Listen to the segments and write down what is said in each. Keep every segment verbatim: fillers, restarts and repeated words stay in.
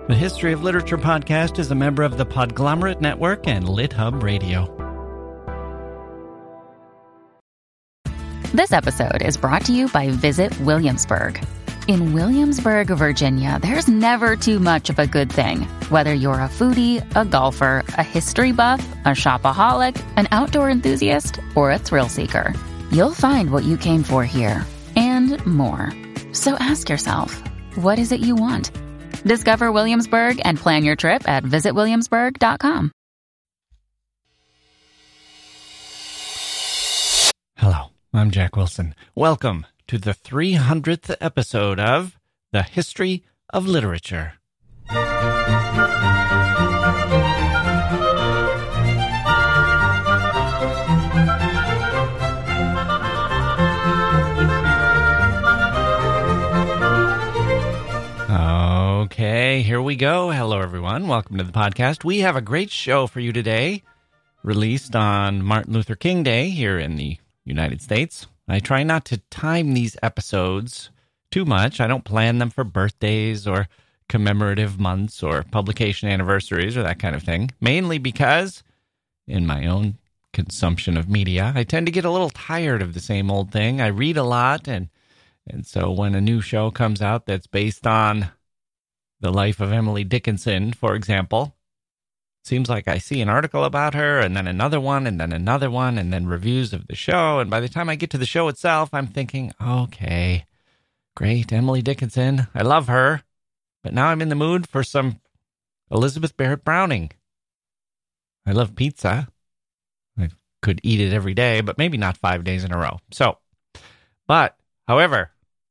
The History of Literature podcast is a member of the Podglomerate Network and LitHub Radio. This episode is brought to you by Visit Williamsburg. In Williamsburg, Virginia, there's never too much of a good thing. Whether you're a foodie, a golfer, a history buff, a shopaholic, an outdoor enthusiast, or a thrill seeker, you'll find what you came for here and more. So ask yourself, what is it you want? Discover Williamsburg and plan your trip at visit williamsburg dot com. Hello, I'm Jack Wilson. Welcome to the three hundredth episode of The History of Literature. Okay, here we go. Hello, everyone. Welcome to the podcast. We have a great show for you today, released on Martin Luther King Day here in the United States. I try not to time these episodes too much. I don't plan them for birthdays or commemorative months or publication anniversaries or that kind of thing, mainly because in my own consumption of media, I tend to get a little tired of the same old thing. I read a lot, and and so when a new show comes out that's based on the life of Emily Dickinson, for example, seems like I see an article about her, and then another one, and then another one, and then reviews of the show. And by the time I get to the show itself, I'm thinking, okay, great, Emily Dickinson. I love her. But now I'm in the mood for some Elizabeth Barrett Browning. I love pizza. I could eat it every day, but maybe not five days in a row. So, but, however,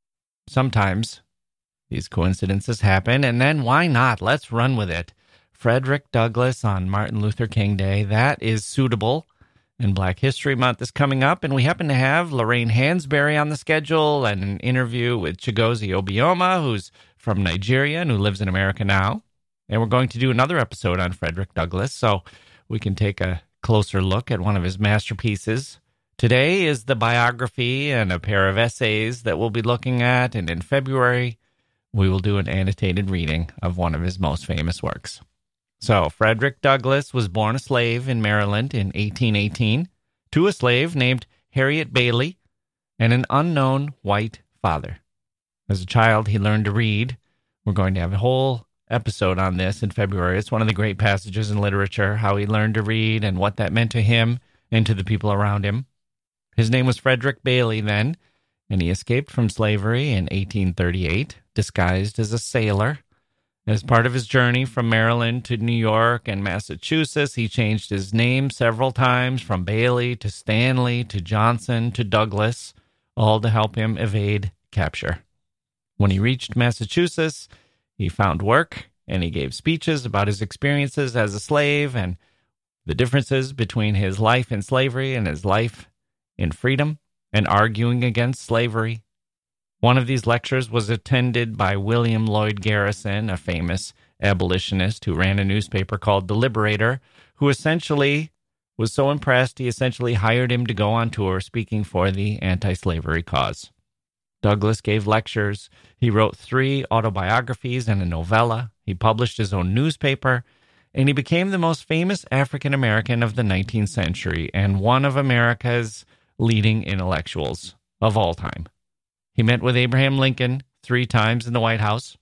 sometimes these coincidences happen, and then why not? Let's run with it. Frederick Douglass on Martin Luther King Day. That is suitable. And Black History Month is coming up, and we happen to have Lorraine Hansberry on the schedule and an interview with Chigozie Obioma, who's from Nigeria and who lives in America now. And we're going to do another episode on Frederick Douglass, so we can take a closer look at one of his masterpieces. Today is the biography and a pair of essays that we'll be looking at, and in February, we will do an annotated reading of one of his most famous works. So, Frederick Douglass was born a slave in Maryland in eighteen eighteen to a slave named Harriet Bailey and an unknown white father. As a child, he learned to read. We're going to have a whole episode on this in February. It's one of the great passages in literature, how he learned to read and what that meant to him and to the people around him. His name was Frederick Bailey then, and he escaped from slavery in eighteen thirty-eight, disguised as a sailor. As part of his journey from Maryland to New York and Massachusetts, he changed his name several times from Bailey to Stanley to Johnson to Douglass, all to help him evade capture. When he reached Massachusetts, he found work, and he gave speeches about his experiences as a slave and the differences between his life in slavery and his life in freedom, and arguing against slavery. One of these lectures was attended by William Lloyd Garrison, a famous abolitionist who ran a newspaper called The Liberator, who essentially was so impressed he essentially hired him to go on tour speaking for the anti-slavery cause. Douglass gave lectures. He wrote three autobiographies and a novella. He published his own newspaper, and he became the most famous African American of the nineteenth century and one of America's leading intellectuals of all time. He met with Abraham Lincoln three times in the White House.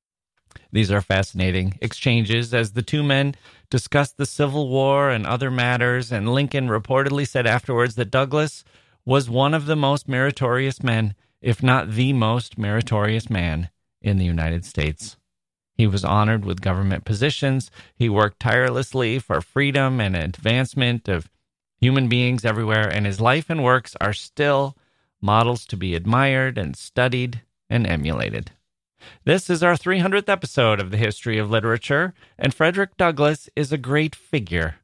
These are fascinating exchanges as the two men discussed the Civil War and other matters, and Lincoln reportedly said afterwards that Douglass was one of the most meritorious men, if not the most meritorious man in the United States. He was honored with government positions. He worked tirelessly for freedom and advancement of human beings everywhere, and his life and works are still models to be admired and studied and emulated. This is our three hundredth episode of the History of Literature, and Frederick Douglass is a great figure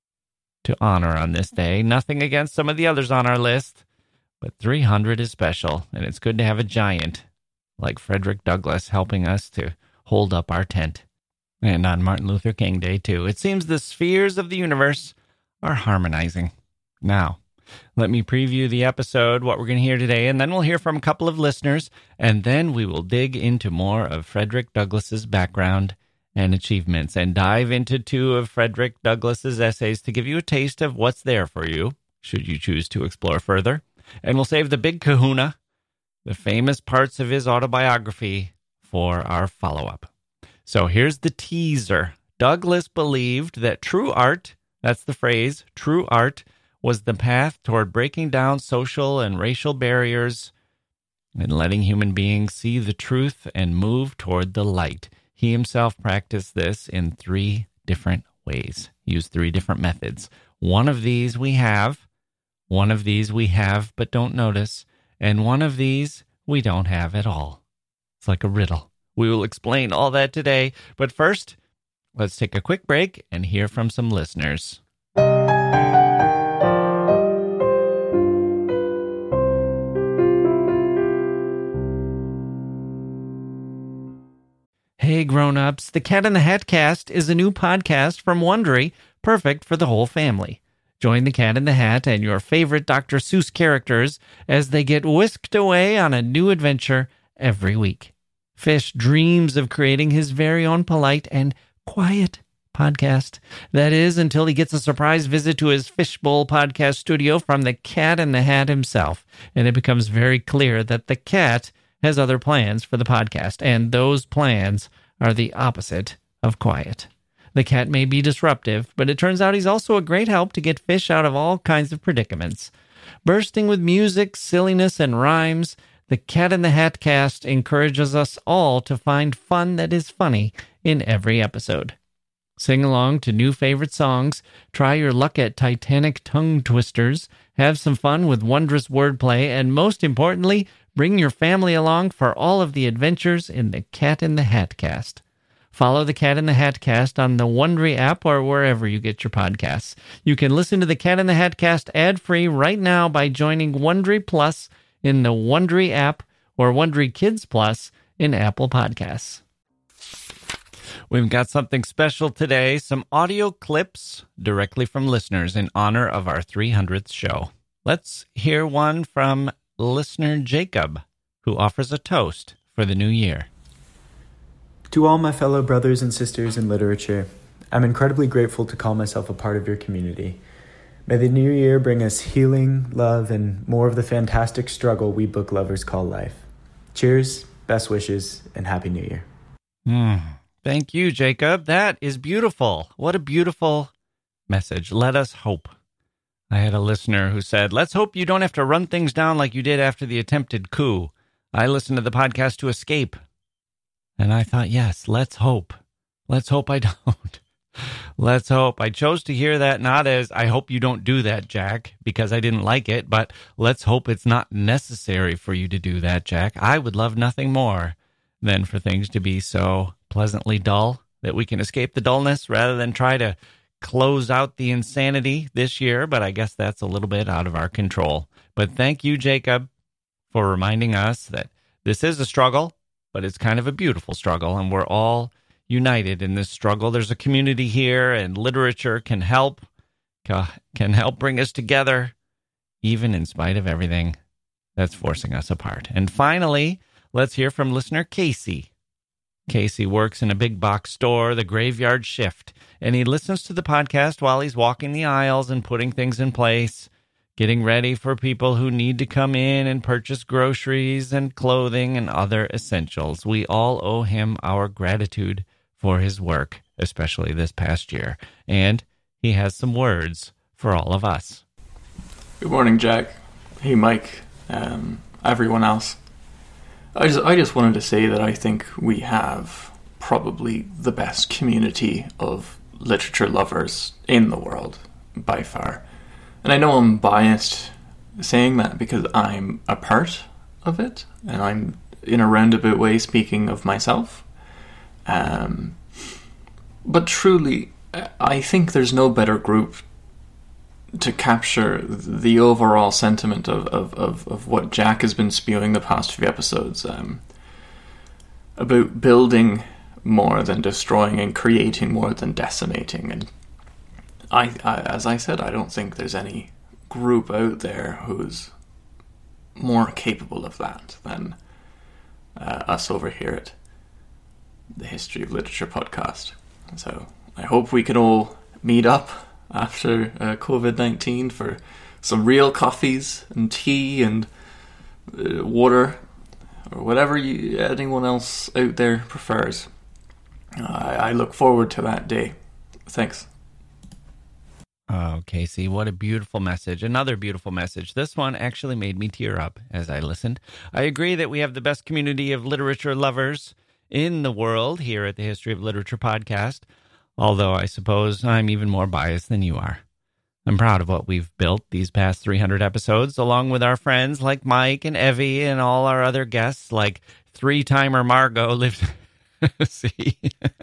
to honor on this day. Nothing against some of the others on our list, but three hundred is special, and it's good to have a giant like Frederick Douglass helping us to hold up our tent. And on Martin Luther King Day, too. It seems the spheres of the universe are harmonizing. Now, let me preview the episode, what we're going to hear today, and then we'll hear from a couple of listeners, and then we will dig into more of Frederick Douglass's background and achievements, and dive into two of Frederick Douglass's essays to give you a taste of what's there for you, should you choose to explore further. And we'll save the big kahuna, the famous parts of his autobiography, for our follow-up. So here's the teaser. Douglass believed that true art, that's the phrase, true art, was the path toward breaking down social and racial barriers and letting human beings see the truth and move toward the light. He himself practiced this in three different ways, used three different methods. One of these we have, one of these we have but don't notice, and one of these we don't have at all. It's like a riddle. We will explain all that today, but first, let's take a quick break and hear from some listeners. Hey grown-ups, the Cat in the Hat Cast is a new podcast from Wondery, perfect for the whole family. Join the Cat in the Hat and your favorite Doctor Seuss characters as they get whisked away on a new adventure every week. Fish dreams of creating his very own polite and quiet podcast. That is, until he gets a surprise visit to his Fishbowl podcast studio from the Cat in the Hat himself, and it becomes very clear that the cat has other plans for the podcast, and those plans are the opposite of quiet. The cat may be disruptive, but it turns out he's also a great help to get Fish out of all kinds of predicaments. Bursting with music, silliness, and rhymes, the Cat in the Hat Cast encourages us all to find fun that is funny in every episode. Sing along to new favorite songs, try your luck at Titanic tongue twisters, have some fun with wondrous wordplay, and most importantly, bring your family along for all of the adventures in the Cat in the Hat Cast. Follow the Cat in the Hat Cast on the Wondery app or wherever you get your podcasts. You can listen to the Cat in the Hat Cast ad-free right now by joining Wondery Plus in the Wondery app or Wondery Kids Plus in Apple Podcasts. We've got something special today, some audio clips directly from listeners in honor of our three hundredth show. Let's hear one from listener Jacob, who offers a toast for the new year. To all my fellow brothers and sisters in literature, I'm incredibly grateful to call myself a part of your community. May the new year bring us healing, love, and more of the fantastic struggle we book lovers call life. Cheers, best wishes, and Happy New Year. Mm, thank you, Jacob. That is beautiful. What a beautiful message. Let us hope. I had a listener who said, let's hope you don't have to run things down like you did after the attempted coup. I listened to the podcast to escape. And I thought, yes, let's hope. Let's hope I don't. Let's hope. I chose to hear that not as, I hope you don't do that, Jack, because I didn't like it, but let's hope it's not necessary for you to do that, Jack. I would love nothing more than for things to be so pleasantly dull that we can escape the dullness rather than try to close out the insanity this year, but I guess that's a little bit out of our control. But thank you, Jacob, for reminding us that this is a struggle, but it's kind of a beautiful struggle, and we're all united in this struggle. There's a community here, and literature can help, can help bring us together, even in spite of everything that's forcing us apart. And finally, let's hear from listener Casey. Casey works in a big box store, the Graveyard Shift, and he listens to the podcast while he's walking the aisles and putting things in place, getting ready for people who need to come in and purchase groceries and clothing and other essentials. We all owe him our gratitude for his work, especially this past year. And he has some words for all of us. Good morning, Jack. Hey, Mike. Um, everyone else. I just, I just wanted to say that I think we have probably the best community of literature lovers in the world, by far. And I know I'm biased saying that because I'm a part of it, and I'm, in a roundabout way, speaking of myself. Um, but truly, I think there's no better group to capture the overall sentiment of, of, of, of what Jack has been spewing the past few episodes, um, about building more than destroying and creating more than decimating. And I, I, as I said, I don't think there's any group out there who's more capable of that than uh, us over here at the History of Literature podcast. So I hope we can all meet up after uh, covid nineteen for some real coffees and tea and uh, water, or whatever you, anyone else out there prefers. Uh, I, I look forward to that day. Thanks. Oh, Casey, what a beautiful message. Another beautiful message. This one actually made me tear up as I listened. I agree that we have the best community of literature lovers in the world here at the History of Literature podcast, although I suppose I'm even more biased than you are. I'm proud of what we've built these past three hundred episodes, along with our friends like Mike and Evie and all our other guests, like three-timer Margot lived... See?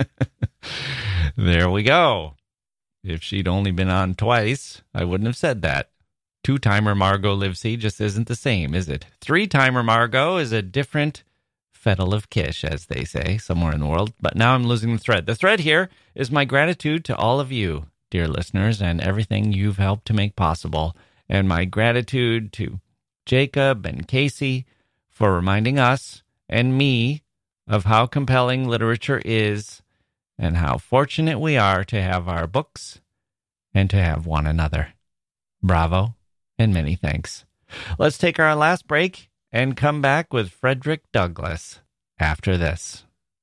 There we go. If she'd only been on twice, I wouldn't have said that. Two-timer Margot Livesey just isn't the same, is it? Three-timer Margot is a different fettle of Kish, as they say, somewhere in the world. But now I'm losing the thread. The thread here is my gratitude to all of you, dear listeners, and everything you've helped to make possible. And my gratitude to Jacob and Casey for reminding us and me of how compelling literature is and how fortunate we are to have our books and to have one another. Bravo, and many thanks. Let's take our last break and come back with Frederick Douglass after this.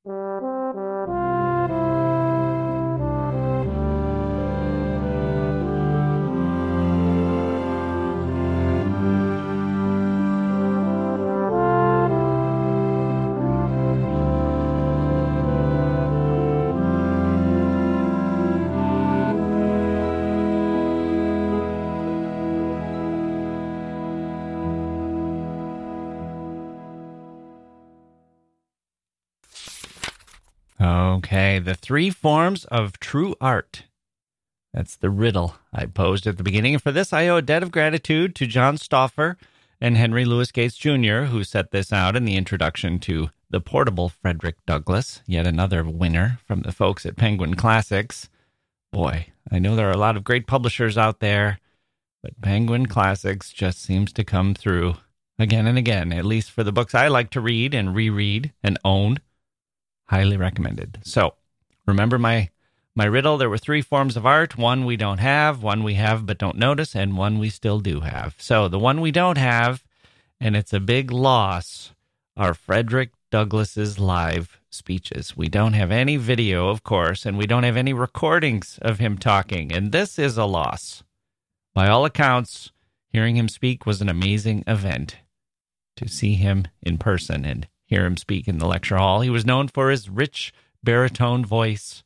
Okay, the three forms of true art. That's the riddle I posed at the beginning. And for this, I owe a debt of gratitude to John Stauffer and Henry Louis Gates Junior, who set this out in the introduction to The Portable Frederick Douglass, yet another winner from the folks at Penguin Classics. Boy, I know there are a lot of great publishers out there, but Penguin Classics just seems to come through again and again, at least for the books I like to read and reread and own. Highly recommended. So, remember my my riddle. There were three forms of art. One we don't have, one we have but don't notice, and one we still do have. So, the one we don't have, and it's a big loss, are Frederick Douglass's live speeches. We don't have any video, of course, and we don't have any recordings of him talking, and this is a loss. By all accounts, hearing him speak was an amazing event. To see him in person and hear him speak in the lecture hall. He was known for his rich baritone voice,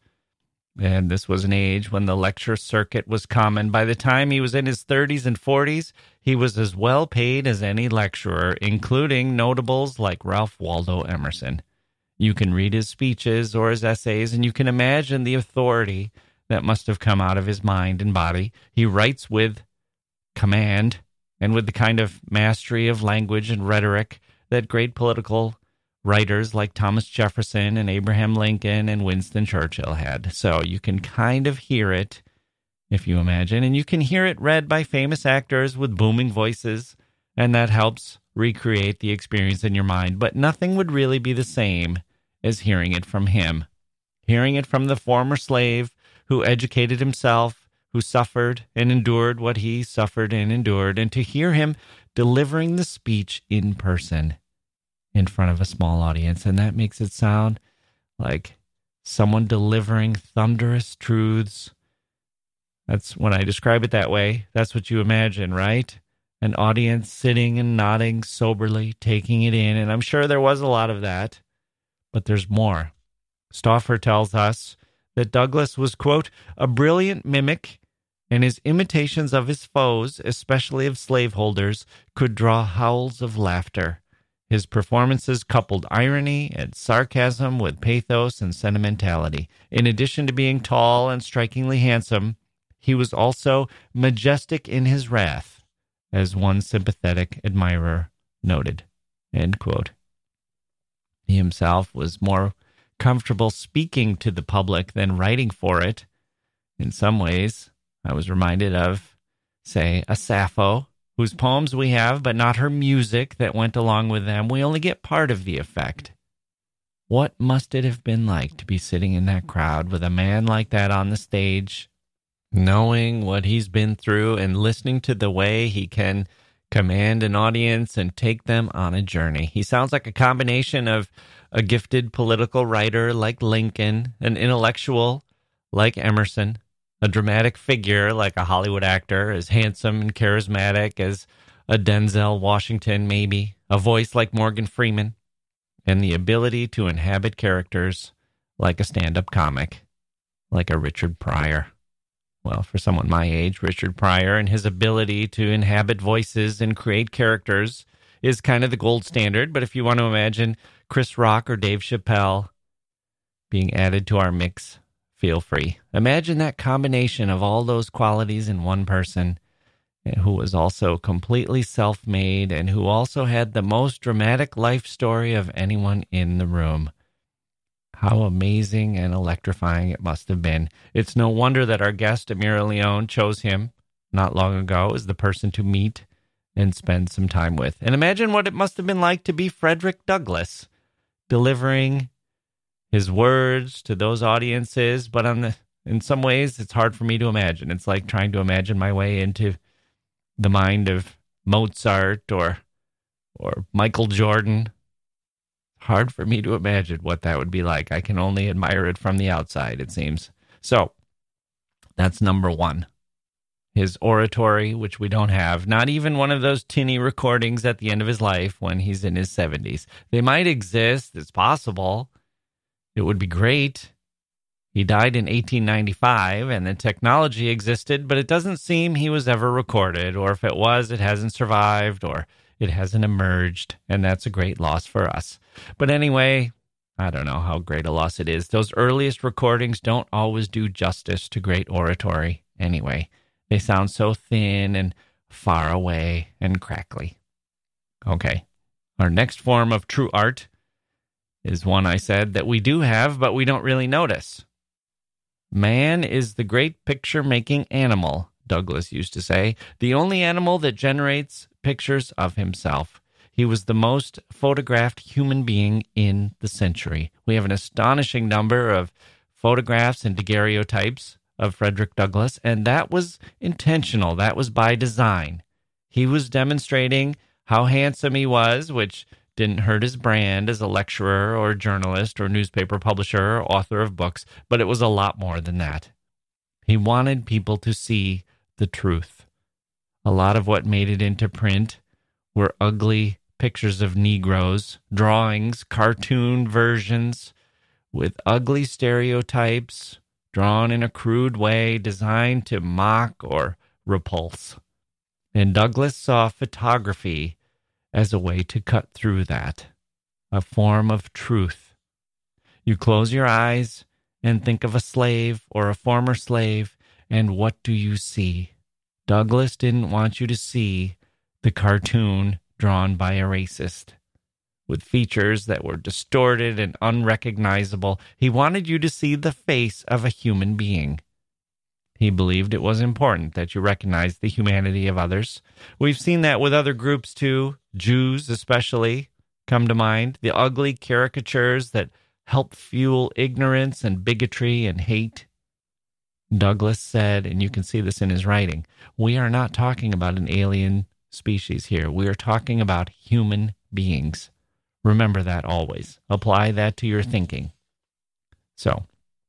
and this was an age when the lecture circuit was common. By the time he was in his thirties and forties, he was as well paid as any lecturer, including notables like Ralph Waldo Emerson. You can read his speeches or his essays, and you can imagine the authority that must have come out of his mind and body. He writes with command and with the kind of mastery of language and rhetoric that great political writers like Thomas Jefferson and Abraham Lincoln and Winston Churchill had. So you can kind of hear it, if you imagine, and you can hear it read by famous actors with booming voices, and that helps recreate the experience in your mind. But nothing would really be the same as hearing it from him. Hearing it from the former slave who educated himself, who suffered and endured what he suffered and endured, and to hear him delivering the speech in person in front of a small audience. And that makes it sound like someone delivering thunderous truths. That's when I describe it that way. That's what you imagine, right? An audience sitting and nodding soberly, taking it in. And I'm sure there was a lot of that, but there's more. Stauffer tells us that Douglass was, quote, a brilliant mimic, and his imitations of his foes, especially of slaveholders, could draw howls of laughter. His performances coupled irony and sarcasm with pathos and sentimentality. In addition to being tall and strikingly handsome, he was also majestic in his wrath, as one sympathetic admirer noted. End quote. He himself was more comfortable speaking to the public than writing for it. In some ways, I was reminded of, say, a Sappho, whose poems we have, but not her music that went along with them. We only get part of the effect. What must it have been like to be sitting in that crowd with a man like that on the stage, knowing what he's been through and listening to the way he can command an audience and take them on a journey? He sounds like a combination of a gifted political writer like Lincoln, an intellectual like Emerson, a dramatic figure like a Hollywood actor, as handsome and charismatic as a Denzel Washington maybe, a voice like Morgan Freeman, and the ability to inhabit characters like a stand-up comic, like a Richard Pryor. Well, for someone my age, Richard Pryor and his ability to inhabit voices and create characters is kind of the gold standard. But if you want to imagine Chris Rock or Dave Chappelle being added to our mix, feel free. Imagine that combination of all those qualities in one person, who was also completely self-made and who also had the most dramatic life story of anyone in the room. How amazing and electrifying it must have been. It's no wonder that our guest, Amira Leone, chose him not long ago as the person to meet and spend some time with. And imagine what it must have been like to be Frederick Douglass, delivering his words to those audiences. But on the, in some ways, it's hard for me to imagine. It's like trying to imagine my way into the mind of Mozart or or Michael Jordan. Hard for me to imagine what that would be like. I can only admire it from the outside, it seems. So, that's number one. His oratory, which we don't have. Not even one of those tinny recordings at the end of his life when he's in his seventies. They might exist. It's possible. It would be great. He died in eighteen ninety-five, and the technology existed, but it doesn't seem he was ever recorded, or if it was, it hasn't survived, or it hasn't emerged, and that's a great loss for us. But anyway, I don't know how great a loss it is. Those earliest recordings don't always do justice to great oratory anyway. They sound so thin and far away and crackly. Okay, our next form of true art is one I said that we do have, but we don't really notice. Man is the great picture-making animal, Douglass used to say, the only animal that generates pictures of himself. He was the most photographed human being in the century. We have an astonishing number of photographs and daguerreotypes of Frederick Douglass, and that was intentional. That was by design. He was demonstrating how handsome he was, which didn't hurt his brand as a lecturer or journalist or newspaper publisher or author of books, but it was a lot more than that. He wanted people to see the truth. A lot of what made it into print were ugly pictures of Negroes, drawings, cartoon versions with ugly stereotypes drawn in a crude way designed to mock or repulse. And Douglass saw photography as a way to cut through that, a form of truth. You close your eyes and think of a slave or a former slave, and what do you see? Douglass didn't want you to see the cartoon drawn by a racist, with features that were distorted and unrecognizable. He wanted you to see the face of a human being. He believed it was important that you recognize the humanity of others. We've seen that with other groups too, Jews especially come to mind, the ugly caricatures that help fuel ignorance and bigotry and hate. Douglass said, and you can see this in his writing, we are not talking about an alien species here. We are talking about human beings. Remember that always. Apply that to your thinking. So,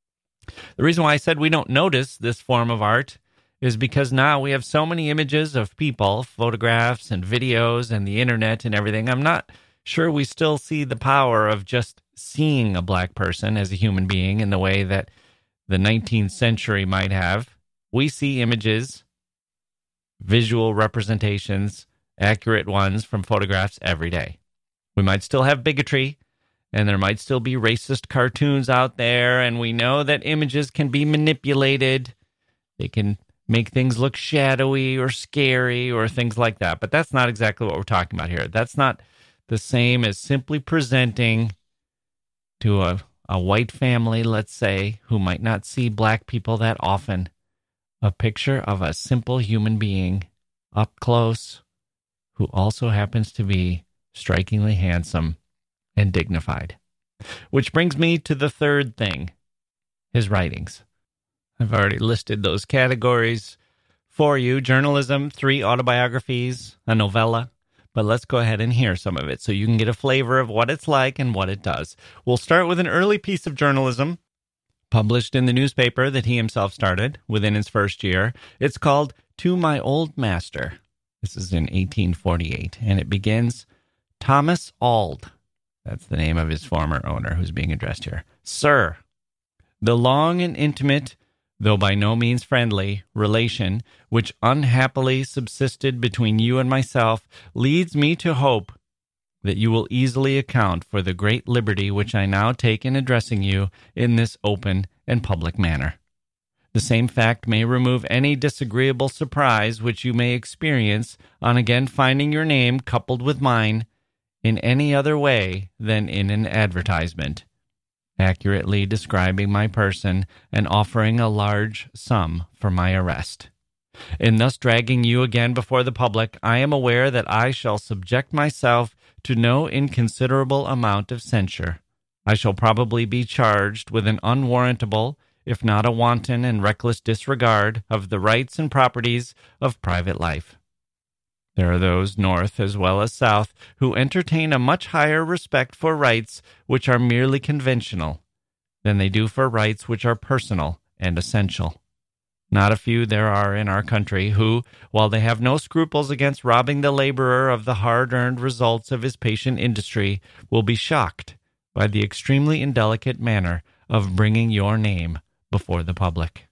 the reason why I said we don't notice this form of art is because now we have so many images of people, photographs and videos and the internet and everything. I'm not sure we still see the power of just seeing a black person as a human being in the way that the nineteenth century might have. We see images, visual representations, accurate ones from photographs every day. We might still have bigotry, and there might still be racist cartoons out there, and we know that images can be manipulated. They can make things look shadowy or scary or things like that. But that's not exactly what we're talking about here. That's not the same as simply presenting to a, a white family, let's say, who might not see black people that often, a picture of a simple human being up close who also happens to be strikingly handsome and dignified. Which brings me to the third thing, his writings. I've already listed those categories for you. Journalism, three autobiographies, a novella. But let's go ahead and hear some of it so you can get a flavor of what it's like and what it does. We'll start with an early piece of journalism published in the newspaper that he himself started within his first year. It's called To My Old Master. This is in eighteen forty-eight, and it begins, Thomas Auld. That's the name of his former owner who's being addressed here. Sir, the long and intimate, though by no means friendly, relation which unhappily subsisted between you and myself leads me to hope that you will easily account for the great liberty which I now take in addressing you in this open and public manner. The same fact may remove any disagreeable surprise which you may experience on again finding your name coupled with mine in any other way than in an advertisement, accurately describing my person and offering a large sum for my arrest. In thus dragging you again before the public, I am aware that I shall subject myself to no inconsiderable amount of censure. I shall probably be charged with an unwarrantable, if not a wanton and reckless disregard of the rights and properties of private life. There are those, North as well as South, who entertain a much higher respect for rights which are merely conventional than they do for rights which are personal and essential. Not a few there are in our country who, while they have no scruples against robbing the laborer of the hard-earned results of his patient industry, will be shocked by the extremely indelicate manner of bringing your name before the public.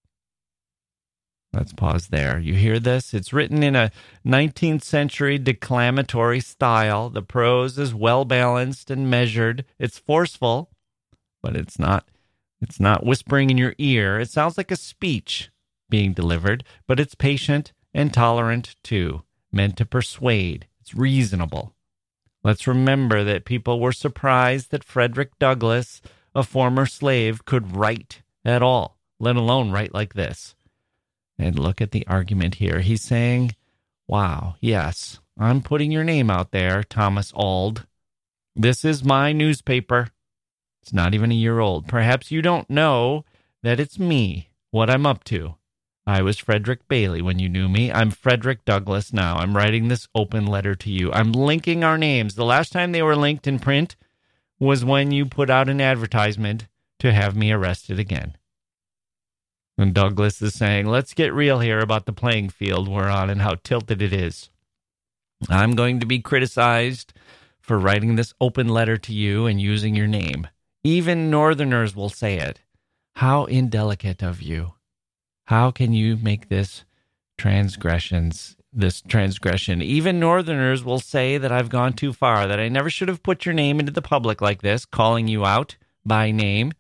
Let's pause there. You hear this? It's written in a nineteenth century declamatory style. The prose is well-balanced and measured. It's forceful, but it's not, it's not whispering in your ear. It sounds like a speech being delivered, but it's patient and tolerant too, meant to persuade. It's reasonable. Let's remember that people were surprised that Frederick Douglass, a former slave, could write at all, let alone write like this. And look at the argument here. He's saying, wow, yes, I'm putting your name out there, Thomas Auld. This is my newspaper. It's not even a year old. Perhaps you don't know that it's me, what I'm up to. I was Frederick Bailey when you knew me. I'm Frederick Douglass now. I'm writing this open letter to you. I'm linking our names. The last time they were linked in print was when you put out an advertisement to have me arrested again. And Douglass is saying, let's get real here about the playing field we're on and how tilted it is. I'm going to be criticized for writing this open letter to you and using your name. Even Northerners will say it. How indelicate of you. How can you make this transgressions, this transgression? Even Northerners will say that I've gone too far, that I never should have put your name into the public like this, calling you out by name.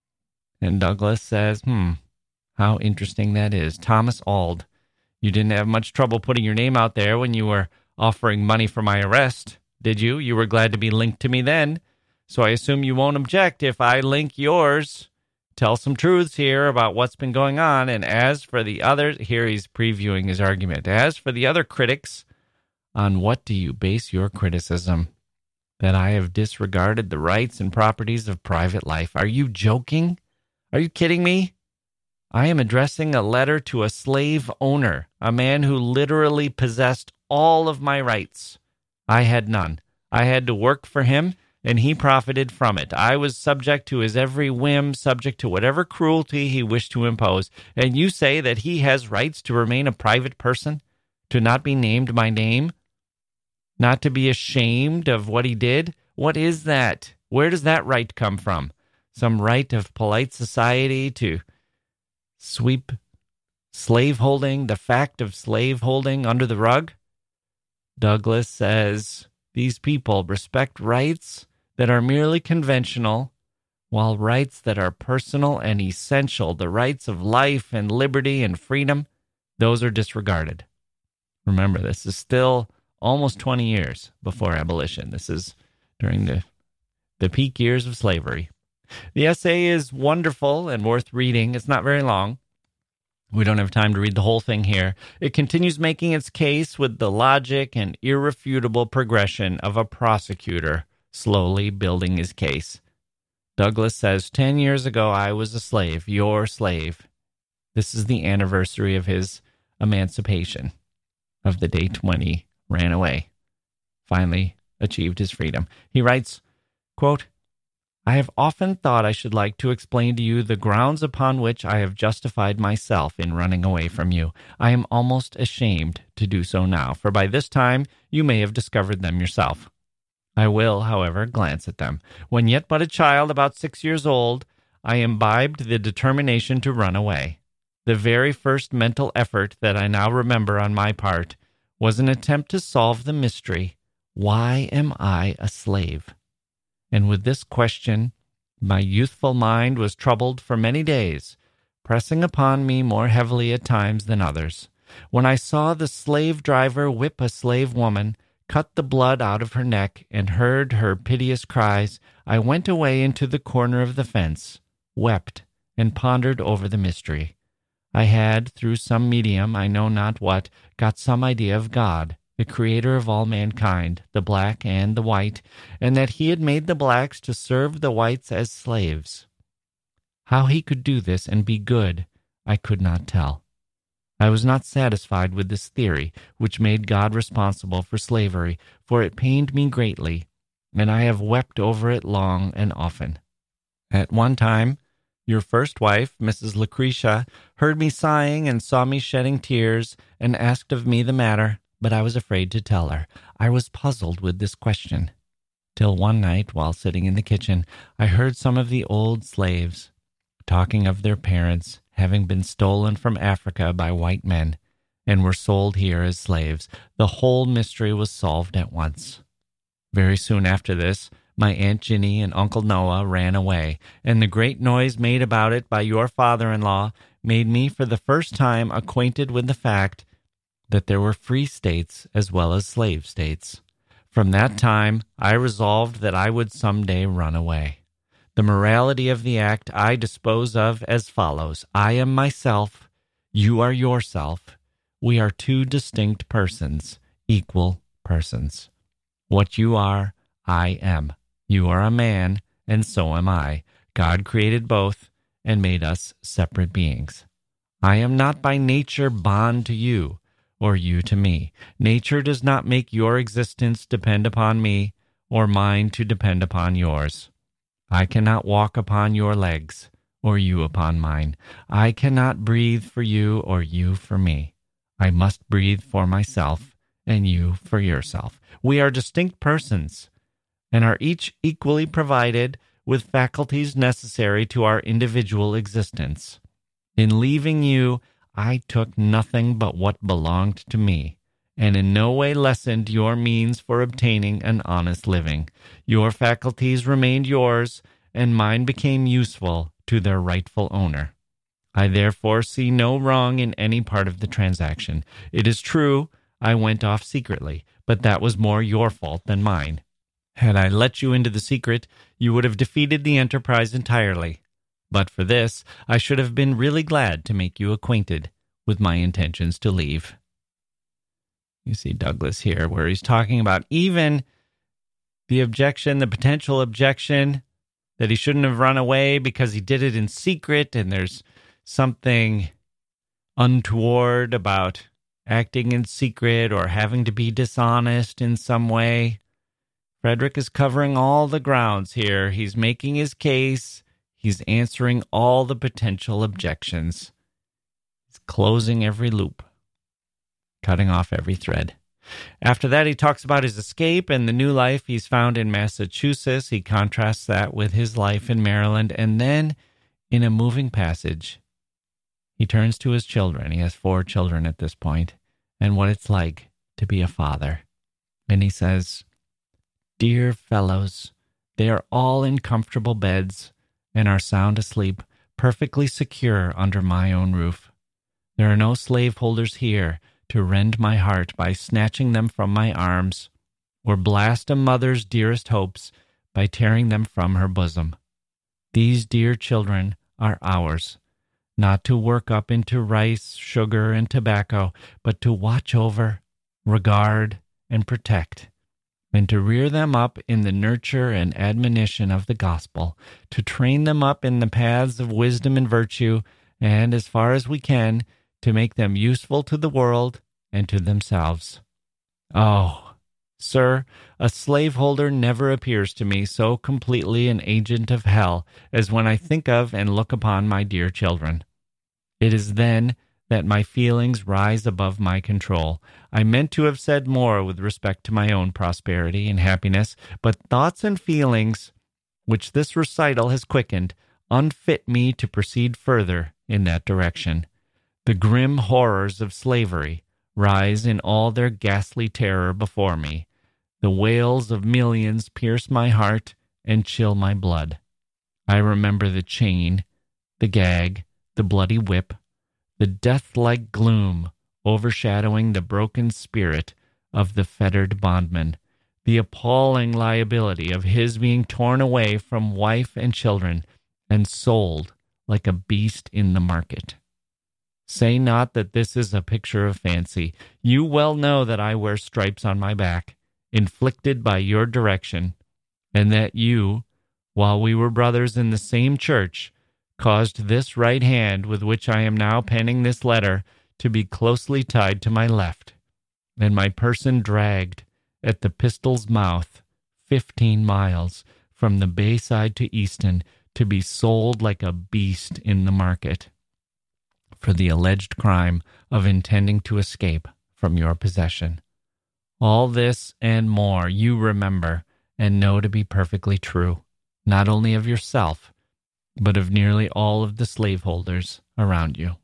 And Douglass says, hmm, how interesting that is. Thomas Auld, you didn't have much trouble putting your name out there when you were offering money for my arrest, did you? You were glad to be linked to me then, so I assume you won't object if I link yours. Tell some truths here about what's been going on, and as for the others, here he's previewing his argument. As for the other critics, on what do you base your criticism? That I have disregarded the rights and properties of private life. Are you joking? Are you kidding me? I am addressing a letter to a slave owner, a man who literally possessed all of my rights. I had none. I had to work for him, and he profited from it. I was subject to his every whim, subject to whatever cruelty he wished to impose. And you say that he has rights to remain a private person, to not be named by name, not to be ashamed of what he did? What is that? Where does that right come from? Some right of polite society to sweep slaveholding, the fact of slaveholding, under the rug? Douglass says these people respect rights that are merely conventional, while rights that are personal and essential, the rights of life and liberty and freedom, those are disregarded. Remember, this is still almost twenty years before abolition. This is during the, the peak years of slavery. The essay is wonderful and worth reading. It's not very long. We don't have time to read the whole thing here. It continues making its case with the logic and irrefutable progression of a prosecutor slowly building his case Douglas says, ten years ago, I was a slave, your slave. This is the anniversary of his emancipation, of the date when he ran away, finally achieved his freedom. He writes, quote, I have often thought I should like to explain to you the grounds upon which I have justified myself in running away from you. I am almost ashamed to do so now, for by this time you may have discovered them yourself. I will, however, glance at them. When yet but a child, about six years old, I imbibed the determination to run away. The very first mental effort that I now remember on my part was an attempt to solve the mystery, why am I a slave? And with this question, my youthful mind was troubled for many days, pressing upon me more heavily at times than others. When I saw the slave driver whip a slave woman, cut the blood out of her neck, and heard her piteous cries, I went away into the corner of the fence, wept, and pondered over the mystery. I had, through some medium, I know not what, got some idea of God, the creator of all mankind, the black and the white, and that he had made the blacks to serve the whites as slaves. How he could do this and be good, I could not tell. I was not satisfied with this theory, which made God responsible for slavery, for it pained me greatly, and I have wept over it long and often. At one time, your first wife, Missus Lucretia, heard me sighing and saw me shedding tears, and asked of me the matter, but I was afraid to tell her. I was puzzled with this question, till one night, while sitting in the kitchen, I heard some of the old slaves talking of their parents having been stolen from Africa by white men, and were sold here as slaves. The whole mystery was solved at once. Very soon after this, my Aunt Ginny and Uncle Noah ran away, and the great noise made about it by your father-in-law made me for the first time acquainted with the fact that there were free states as well as slave states. From that time, I resolved that I would some day run away. The morality of the act I dispose of as follows. I am myself, you are yourself. We are two distinct persons, equal persons. What you are, I am. You are a man, and so am I. God created both and made us separate beings. I am not by nature bond to you, or you to me. Nature does not make your existence depend upon me, or mine to depend upon yours. I cannot walk upon your legs, or you upon mine. I cannot breathe for you, or you for me. I must breathe for myself, and you for yourself. We are distinct persons, and are each equally provided with faculties necessary to our individual existence. In leaving you, I took nothing but what belonged to me, and in no way lessened your means for obtaining an honest living. Your faculties remained yours, and mine became useful to their rightful owner. I therefore see no wrong in any part of the transaction. It is true, I went off secretly, but that was more your fault than mine. Had I let you into the secret, you would have defeated the enterprise entirely. But for this, I should have been really glad to make you acquainted with my intentions to leave. You see Douglas here, where he's talking about even the objection, the potential objection that he shouldn't have run away because he did it in secret, and there's something untoward about acting in secret or having to be dishonest in some way. Frederick is covering all the grounds here. He's making his case. He's answering all the potential objections. He's closing every loop, cutting off every thread. After that, he talks about his escape and the new life he's found in Massachusetts. He contrasts that with his life in Maryland. And then, in a moving passage, he turns to his children. He has four children at this point, and what it's like to be a father. And he says, "Dear fellows, they are all in comfortable beds and are sound asleep, perfectly secure under my own roof. There are no slaveholders here to rend my heart by snatching them from my arms, or blast a mother's dearest hopes by tearing them from her bosom. These dear children are ours, not to work up into rice, sugar, and tobacco, but to watch over, regard, and protect. and to rear them up in the nurture and admonition of the gospel, to train them up in the paths of wisdom and virtue, and, as far as we can, to make them useful to the world and to themselves. Oh, sir, a slaveholder never appears to me so completely an agent of hell as when I think of and look upon my dear children. It is then that my feelings rise above my control. I meant to have said more with respect to my own prosperity and happiness, but thoughts and feelings which this recital has quickened unfit me to proceed further in that direction. The grim horrors of slavery rise in all their ghastly terror before me. The wails of millions pierce my heart and chill my blood. I remember the chain, the gag, the bloody whip, the death-like gloom overshadowing the broken spirit of the fettered bondman, the appalling liability of his being torn away from wife and children and sold like a beast in the market. Say not that this is a picture of fancy. You well know that I wear stripes on my back, inflicted by your direction, and that you, while we were brothers in the same church, caused this right hand with which I am now penning this letter to be closely tied to my left, and my person dragged at the pistol's mouth fifteen miles from the Bayside to Easton to be sold like a beast in the market, for the alleged crime of intending to escape from your possession. All this and more you remember and know to be perfectly true, not only of yourself, but of nearly all of the slaveholders around you.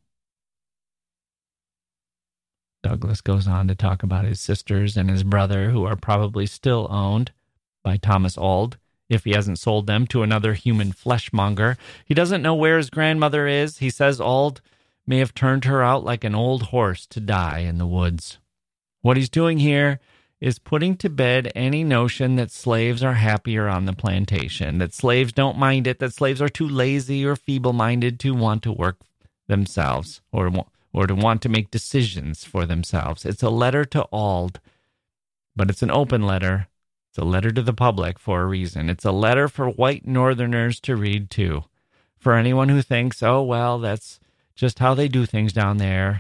Douglass goes on to talk about his sisters and his brother, who are probably still owned by Thomas Auld, if he hasn't sold them to another human fleshmonger. He doesn't know where his grandmother is. He says Auld may have turned her out like an old horse to die in the woods. What he's doing here is putting to bed any notion that slaves are happier on the plantation, that slaves don't mind it, that slaves are too lazy or feeble-minded to want to work themselves or, or to want to make decisions for themselves. It's a letter to Auld, but it's an open letter. It's a letter to the public for a reason. It's a letter for white Northerners to read too. For anyone who thinks, oh, well, that's just how they do things down there,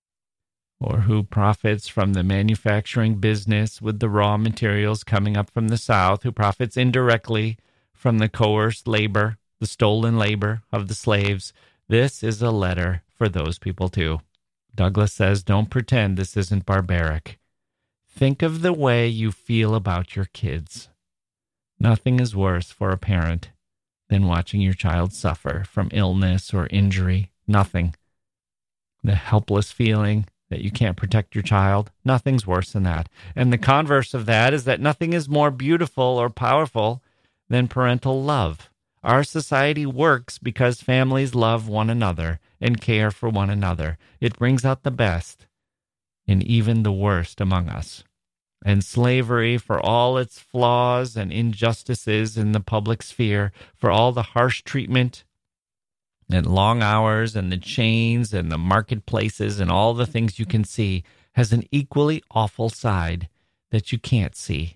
or who profits from the manufacturing business with the raw materials coming up from the South, who profits indirectly from the coerced labor, the stolen labor of the slaves. This is a letter for those people too. Douglass says, don't pretend this isn't barbaric. Think of the way you feel about your kids. Nothing is worse for a parent than watching your child suffer from illness or injury. Nothing. The helpless feeling that you can't protect your child, nothing's worse than that. And the converse of that is that nothing is more beautiful or powerful than parental love. Our society works because families love one another and care for one another. It brings out the best in even the worst among us. And slavery, for all its flaws and injustices in the public sphere, for all the harsh treatment and long hours and the chains and the marketplaces and all the things you can see, has an equally awful side that you can't see.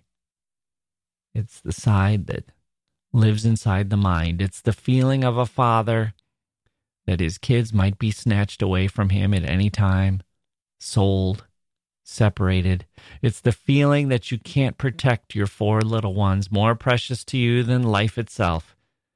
It's the side that lives inside the mind. It's the feeling of a father that his kids might be snatched away from him at any time, sold, separated. It's the feeling that you can't protect your four little ones, more precious to you than life itself.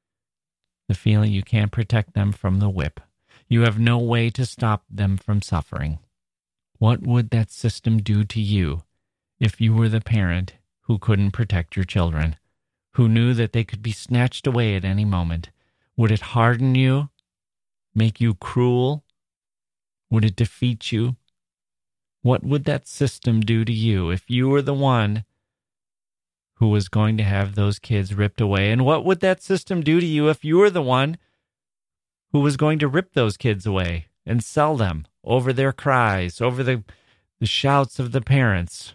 The feeling you can't protect them from the whip. You have no way to stop them from suffering. What would that system do to you if you were the parent who couldn't protect your children, who knew that they could be snatched away at any moment? Would it harden you, make you cruel? Would it defeat you? What would that system do to you if you were the one who was going to have those kids ripped away? And what would that system do to you if you were the one who was going to rip those kids away and sell them over their cries, over the, the shouts of the parents,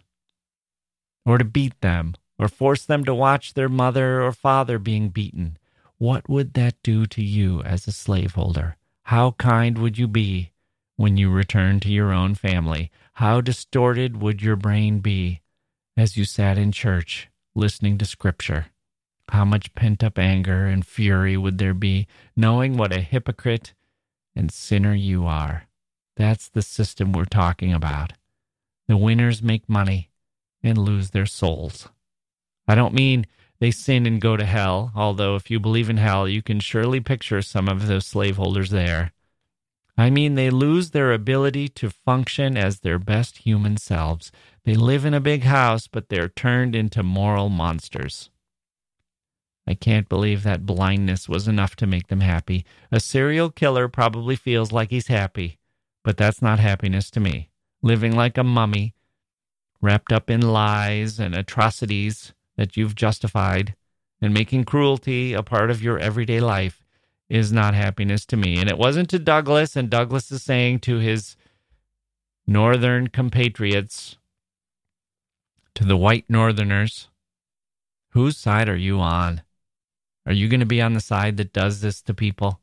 or to beat them, or force them to watch their mother or father being beaten? What would that do to you as a slaveholder? How kind would you be when you return to your own family? How distorted would your brain be as you sat in church listening to Scripture. How much pent-up anger and fury would there be, knowing what a hypocrite and sinner you are? That's the system we're talking about. The winners make money and lose their souls. I don't mean they sin and go to hell, although if you believe in hell, you can surely picture some of those slaveholders there. I mean they lose their ability to function as their best human selves. They live in a big house, but they're turned into moral monsters. I can't believe that blindness was enough to make them happy. A serial killer probably feels like he's happy, but that's not happiness to me. Living like a mummy, wrapped up in lies and atrocities that you've justified, and making cruelty a part of your everyday life is not happiness to me. And it wasn't to Douglas, and Douglas is saying to his northern compatriots, to the white northerners, whose side are you on? Are you going to be on the side that does this to people?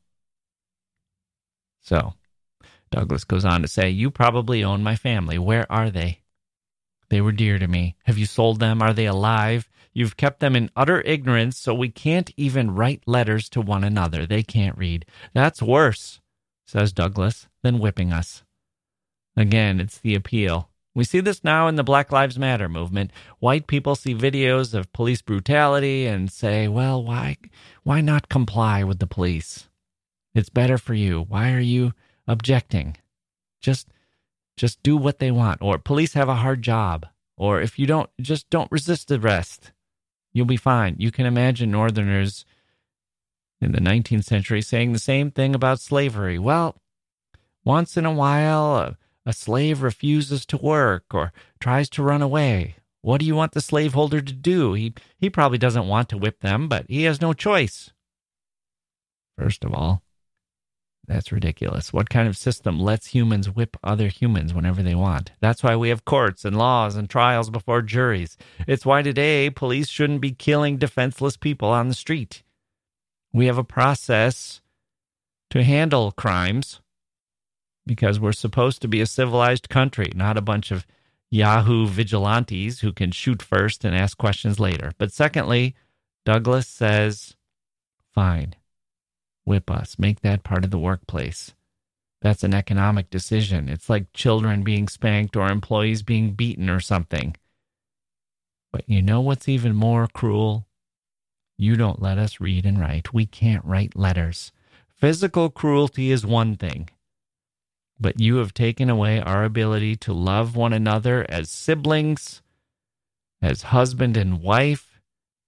So, Douglas goes on to say, you probably own my family. Where are they? They were dear to me. Have you sold them? Are they alive? You've kept them in utter ignorance, so we can't even write letters to one another. They can't read. That's worse, says Douglas, than whipping us. Again, it's the appeal. We see this now in the Black Lives Matter movement. White people see videos of police brutality and say, well, why, why not comply with the police? It's better for you. Why are you objecting? Just, just do what they want. Or police have a hard job. Or if you don't, just don't resist arrest. You'll be fine. You can imagine Northerners in the nineteenth century saying the same thing about slavery. Well, once in a while, a, a slave refuses to work or tries to run away. What do you want the slaveholder to do? He, he probably doesn't want to whip them, but he has no choice. First of all, that's ridiculous. What kind of system lets humans whip other humans whenever they want? That's why we have courts and laws and trials before juries. It's why today police shouldn't be killing defenseless people on the street. We have a process to handle crimes because we're supposed to be a civilized country, not a bunch of Yahoo vigilantes who can shoot first and ask questions later. But secondly, Douglas says, fine. Whip us. Make that part of the workplace. That's an economic decision. It's like children being spanked or employees being beaten or something. But you know what's even more cruel? You don't let us read and write. We can't write letters. Physical cruelty is one thing, but you have taken away our ability to love one another as siblings, as husband and wife,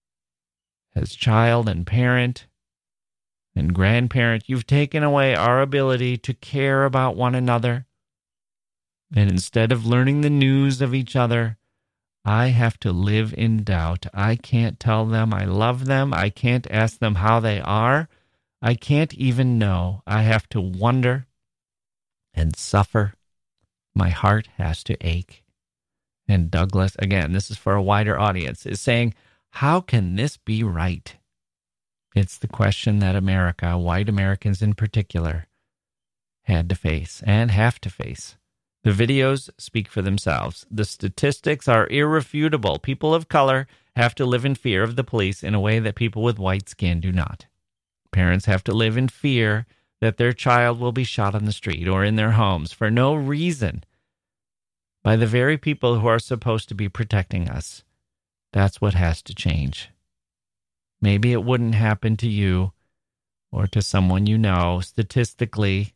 as child and parent, and grandparent. You've taken away our ability to care about one another. And instead of learning the news of each other, I have to live in doubt. I can't tell them I love them. I can't ask them how they are. I can't even know. I have to wonder and suffer. My heart has to ache. And Douglas, again, this is for a wider audience, is saying, how can this be right? It's the question that America, white Americans in particular, had to face and have to face. The videos speak for themselves. The statistics are irrefutable. People of color have to live in fear of the police in a way that people with white skin do not. Parents have to live in fear that their child will be shot on the street or in their homes for no reason by the very people who are supposed to be protecting us. That's what has to change. Maybe it wouldn't happen to you or to someone you know statistically,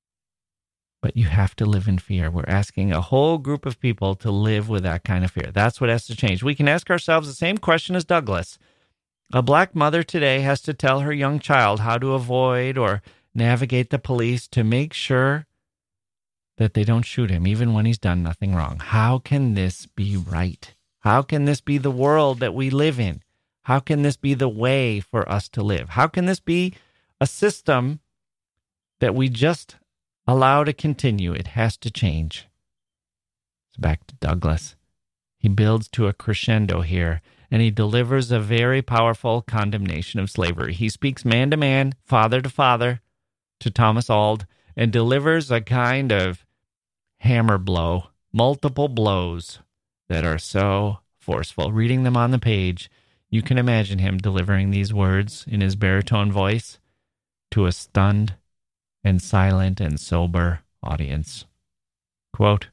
but you have to live in fear. We're asking a whole group of people to live with that kind of fear. That's what has to change. We can ask ourselves the same question as Douglas. A black mother today has to tell her young child how to avoid or navigate the police to make sure that they don't shoot him, even when he's done nothing wrong. How can this be right? How can this be the world that we live in? How can this be the way for us to live? How can this be a system that we just allow to continue? It has to change. So back to Douglas. He builds to a crescendo here, and he delivers a very powerful condemnation of slavery. He speaks man to man, father to father, to Thomas Auld, and delivers a kind of hammer blow, multiple blows that are so forceful. Reading them on the page, you can imagine him delivering these words in his baritone voice to a stunned and silent and sober audience. Quote,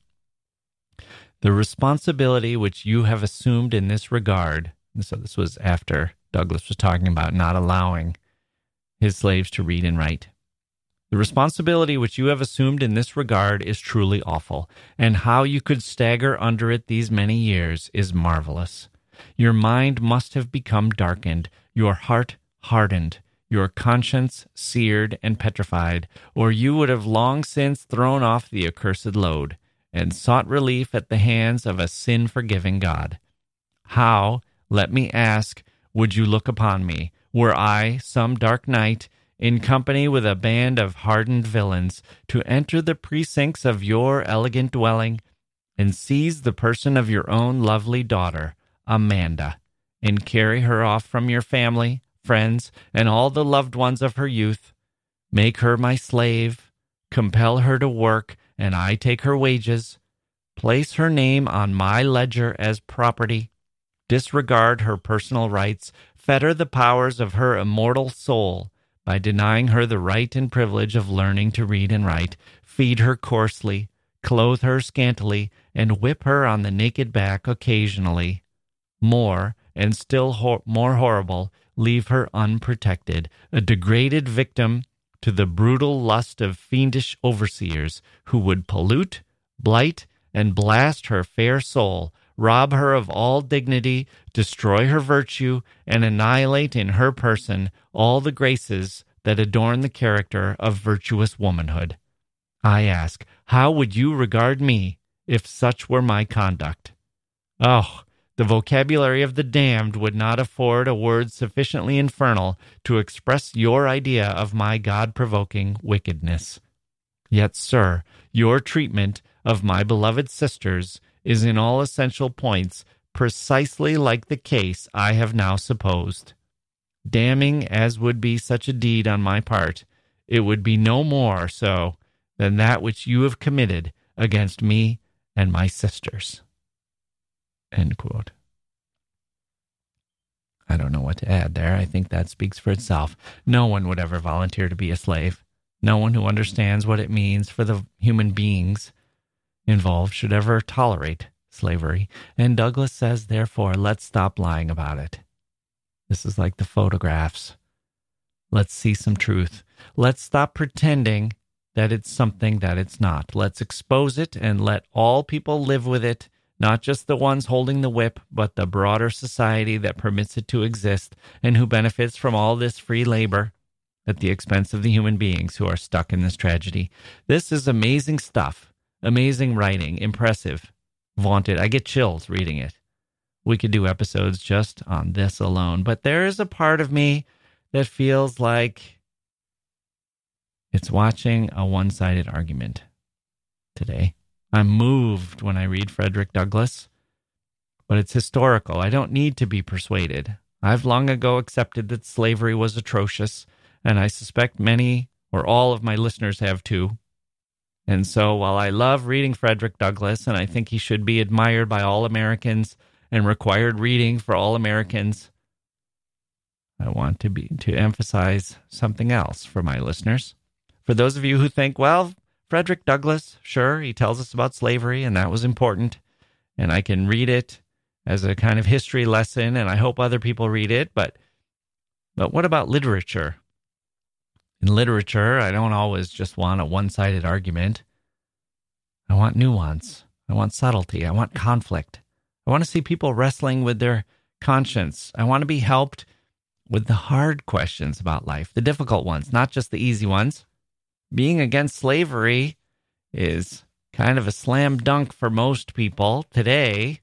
"The responsibility which you have assumed in this regard," so this was after Douglass was talking about not allowing his slaves to read and write. "The responsibility which you have assumed in this regard is truly awful, and how you could stagger under it these many years is marvelous. Your mind must have become darkened, your heart hardened, your conscience seared and petrified, or you would have long since thrown off the accursed load, and sought relief at the hands of a sin-forgiving God. How, let me ask, would you look upon me, were I, some dark night, in company with a band of hardened villains, to enter the precincts of your elegant dwelling, and seize the person of your own lovely daughter, Amanda, and carry her off from your family, friends, and all the loved ones of her youth, make her my slave, compel her to work, and I take her wages, place her name on my ledger as property, disregard her personal rights, fetter the powers of her immortal soul by denying her the right and privilege of learning to read and write, feed her coarsely, clothe her scantily, and whip her on the naked back occasionally. More, and still hor- more horrible, leave her unprotected, a degraded victim to the brutal lust of fiendish overseers who would pollute, blight, and blast her fair soul, rob her of all dignity, destroy her virtue, and annihilate in her person all the graces that adorn the character of virtuous womanhood. I ask, how would you regard me if such were my conduct? Oh, the vocabulary of the damned would not afford a word sufficiently infernal to express your idea of my God-provoking wickedness. Yet, sir, your treatment of my beloved sisters is in all essential points precisely like the case I have now supposed. Damning as would be such a deed on my part, it would be no more so than that which you have committed against me and my sisters." End quote. I don't know what to add there. I think that speaks for itself. No one would ever volunteer to be a slave. No one who understands what it means for the human beings involved should ever tolerate slavery. And Douglass says, therefore, let's stop lying about it. This is like the photographs. Let's see some truth. Let's stop pretending that it's something that it's not. Let's expose it and let all people live with it, not just the ones holding the whip, but the broader society that permits it to exist and who benefits from all this free labor at the expense of the human beings who are stuck in this tragedy. This is amazing stuff, amazing writing, impressive, vaunted. I get chills reading it. We could do episodes just on this alone, but there is a part of me that feels like it's watching a one-sided argument today. I'm moved when I read Frederick Douglass, but it's historical. I don't need to be persuaded. I've long ago accepted that slavery was atrocious, and I suspect many or all of my listeners have too. And so while I love reading Frederick Douglass, and I think he should be admired by all Americans and required reading for all Americans, I want to be to emphasize something else for my listeners. For those of you who think, well, Frederick Douglass, sure, he tells us about slavery, and that was important, and I can read it as a kind of history lesson, and I hope other people read it, but but what about literature? In literature, I don't always just want a one-sided argument. I want nuance. I want subtlety. I want conflict. I want to see people wrestling with their conscience. I want to be helped with the hard questions about life, the difficult ones, not just the easy ones. Being against slavery is kind of a slam dunk for most people today.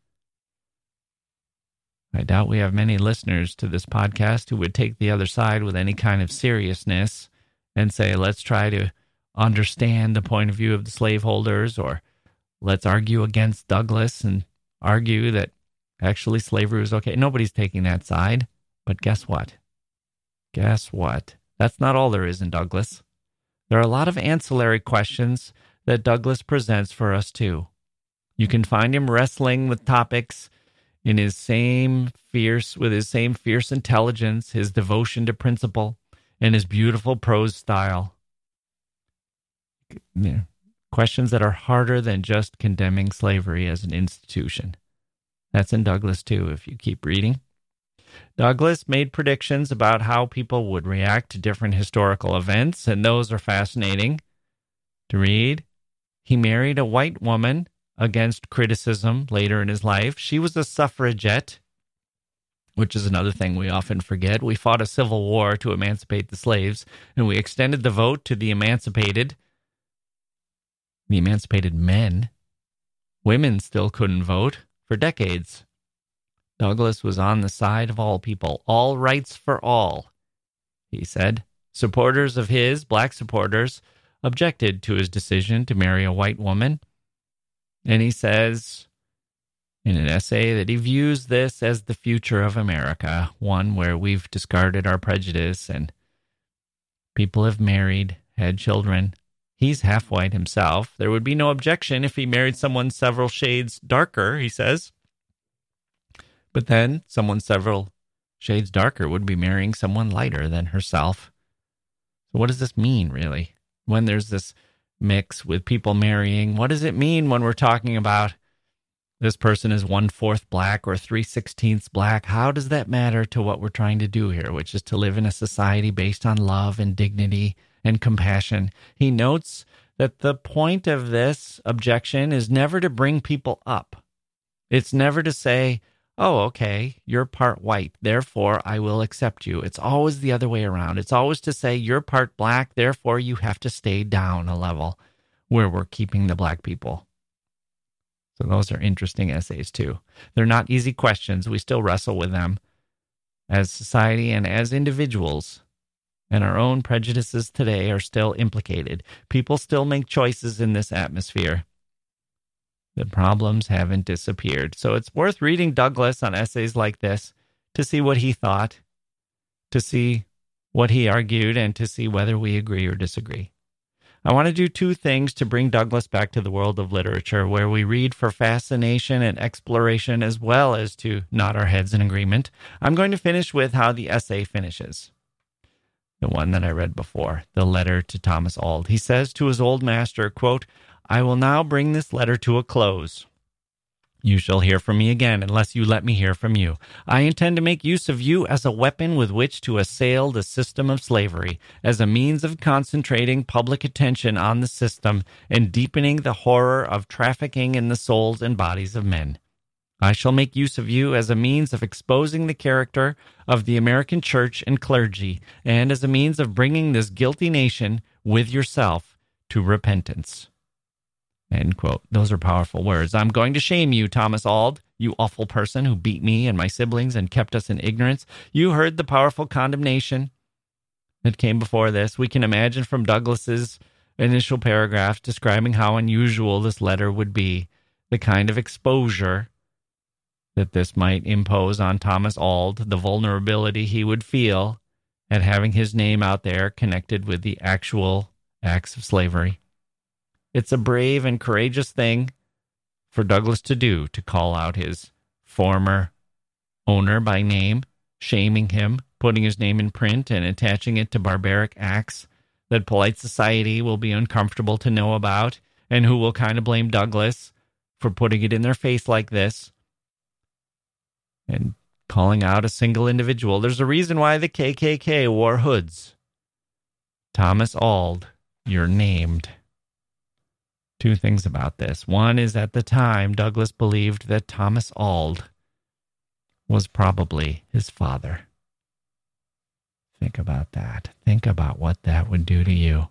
I doubt we have many listeners to this podcast who would take the other side with any kind of seriousness and say, let's try to understand the point of view of the slaveholders, or let's argue against Douglass and argue that actually slavery was okay. Nobody's taking that side. But guess what? Guess what? That's not all there is in Douglass. There are a lot of ancillary questions that Douglass presents for us too. You can find him wrestling with topics in his same fierce, with his same fierce intelligence, his devotion to principle, and his beautiful prose style. Yeah. Questions that are harder than just condemning slavery as an institution. That's in Douglass, too, if you keep reading. Douglass made predictions about how people would react to different historical events, and those are fascinating to read. He married a white woman against criticism later in his life. She was a suffragette, which is another thing we often forget. We fought a civil war to emancipate the slaves, and we extended the vote to the emancipated, the emancipated men. Women still couldn't vote for decades. Douglass was on the side of all people, all rights for all, he said. Supporters of his, black supporters, objected to his decision to marry a white woman. And he says in an essay that he views this as the future of America, one where we've discarded our prejudice and people have married, had children. He's half white himself. There would be no objection if he married someone several shades darker, he says. But then someone several shades darker would be marrying someone lighter than herself. So what does this mean, really? When there's this mix with people marrying, what does it mean when we're talking about this person is one-fourth black or three-sixteenths black? How does that matter to what we're trying to do here, which is to live in a society based on love and dignity and compassion? He notes that the point of this objection is never to bring people up. It's never to say, oh, okay, you're part white, therefore I will accept you. It's always the other way around. It's always to say you're part black, therefore you have to stay down a level where we're keeping the black people. So those are interesting essays too. They're not easy questions. We still wrestle with them as society and as individuals. And our own prejudices today are still implicated. People still make choices in this atmosphere. The problems haven't disappeared. So it's worth reading Douglass on essays like this to see what he thought, to see what he argued, and to see whether we agree or disagree. I want to do two things to bring Douglass back to the world of literature, where we read for fascination and exploration as well as to nod our heads in agreement. I'm going to finish with how the essay finishes. The one that I read before, the letter to Thomas Auld. He says to his old master, quote, I will now bring this letter to a close. You shall hear from me again unless you let me hear from you. I intend to make use of you as a weapon with which to assail the system of slavery, as a means of concentrating public attention on the system and deepening the horror of trafficking in the souls and bodies of men. I shall make use of you as a means of exposing the character of the American church and clergy, and as a means of bringing this guilty nation, with yourself, to repentance. End quote. Those are powerful words. I'm going to shame you, Thomas Auld, you awful person who beat me and my siblings and kept us in ignorance. You heard the powerful condemnation that came before this. We can imagine from Douglass's initial paragraphs describing how unusual this letter would be, the kind of exposure that this might impose on Thomas Auld, the vulnerability he would feel at having his name out there connected with the actual acts of slavery. It's a brave and courageous thing for Douglass to do, to call out his former owner by name, shaming him, putting his name in print and attaching it to barbaric acts that polite society will be uncomfortable to know about, and who will kind of blame Douglass for putting it in their face like this and calling out a single individual. There's a reason why the K K K wore hoods. Thomas Auld, you're named. Two things about this. One is, at the time, Douglass believed that Thomas Auld was probably his father. Think about that. Think about what that would do to you.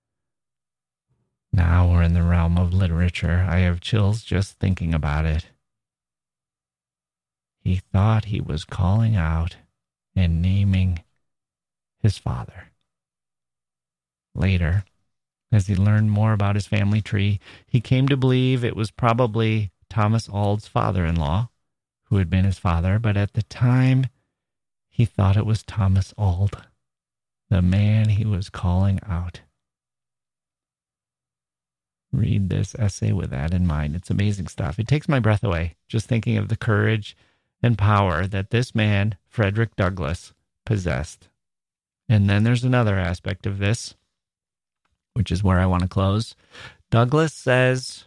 Now we're in the realm of literature. I have chills just thinking about it. He thought he was calling out and naming his father. Later, as he learned more about his family tree, he came to believe it was probably Thomas Auld's father-in-law who had been his father, but at the time, he thought it was Thomas Auld, the man he was calling out. Read this essay with that in mind. It's amazing stuff. It takes my breath away just thinking of the courage and power that this man, Frederick Douglass, possessed. And then there's another aspect of this, which is where I want to close. Douglass says,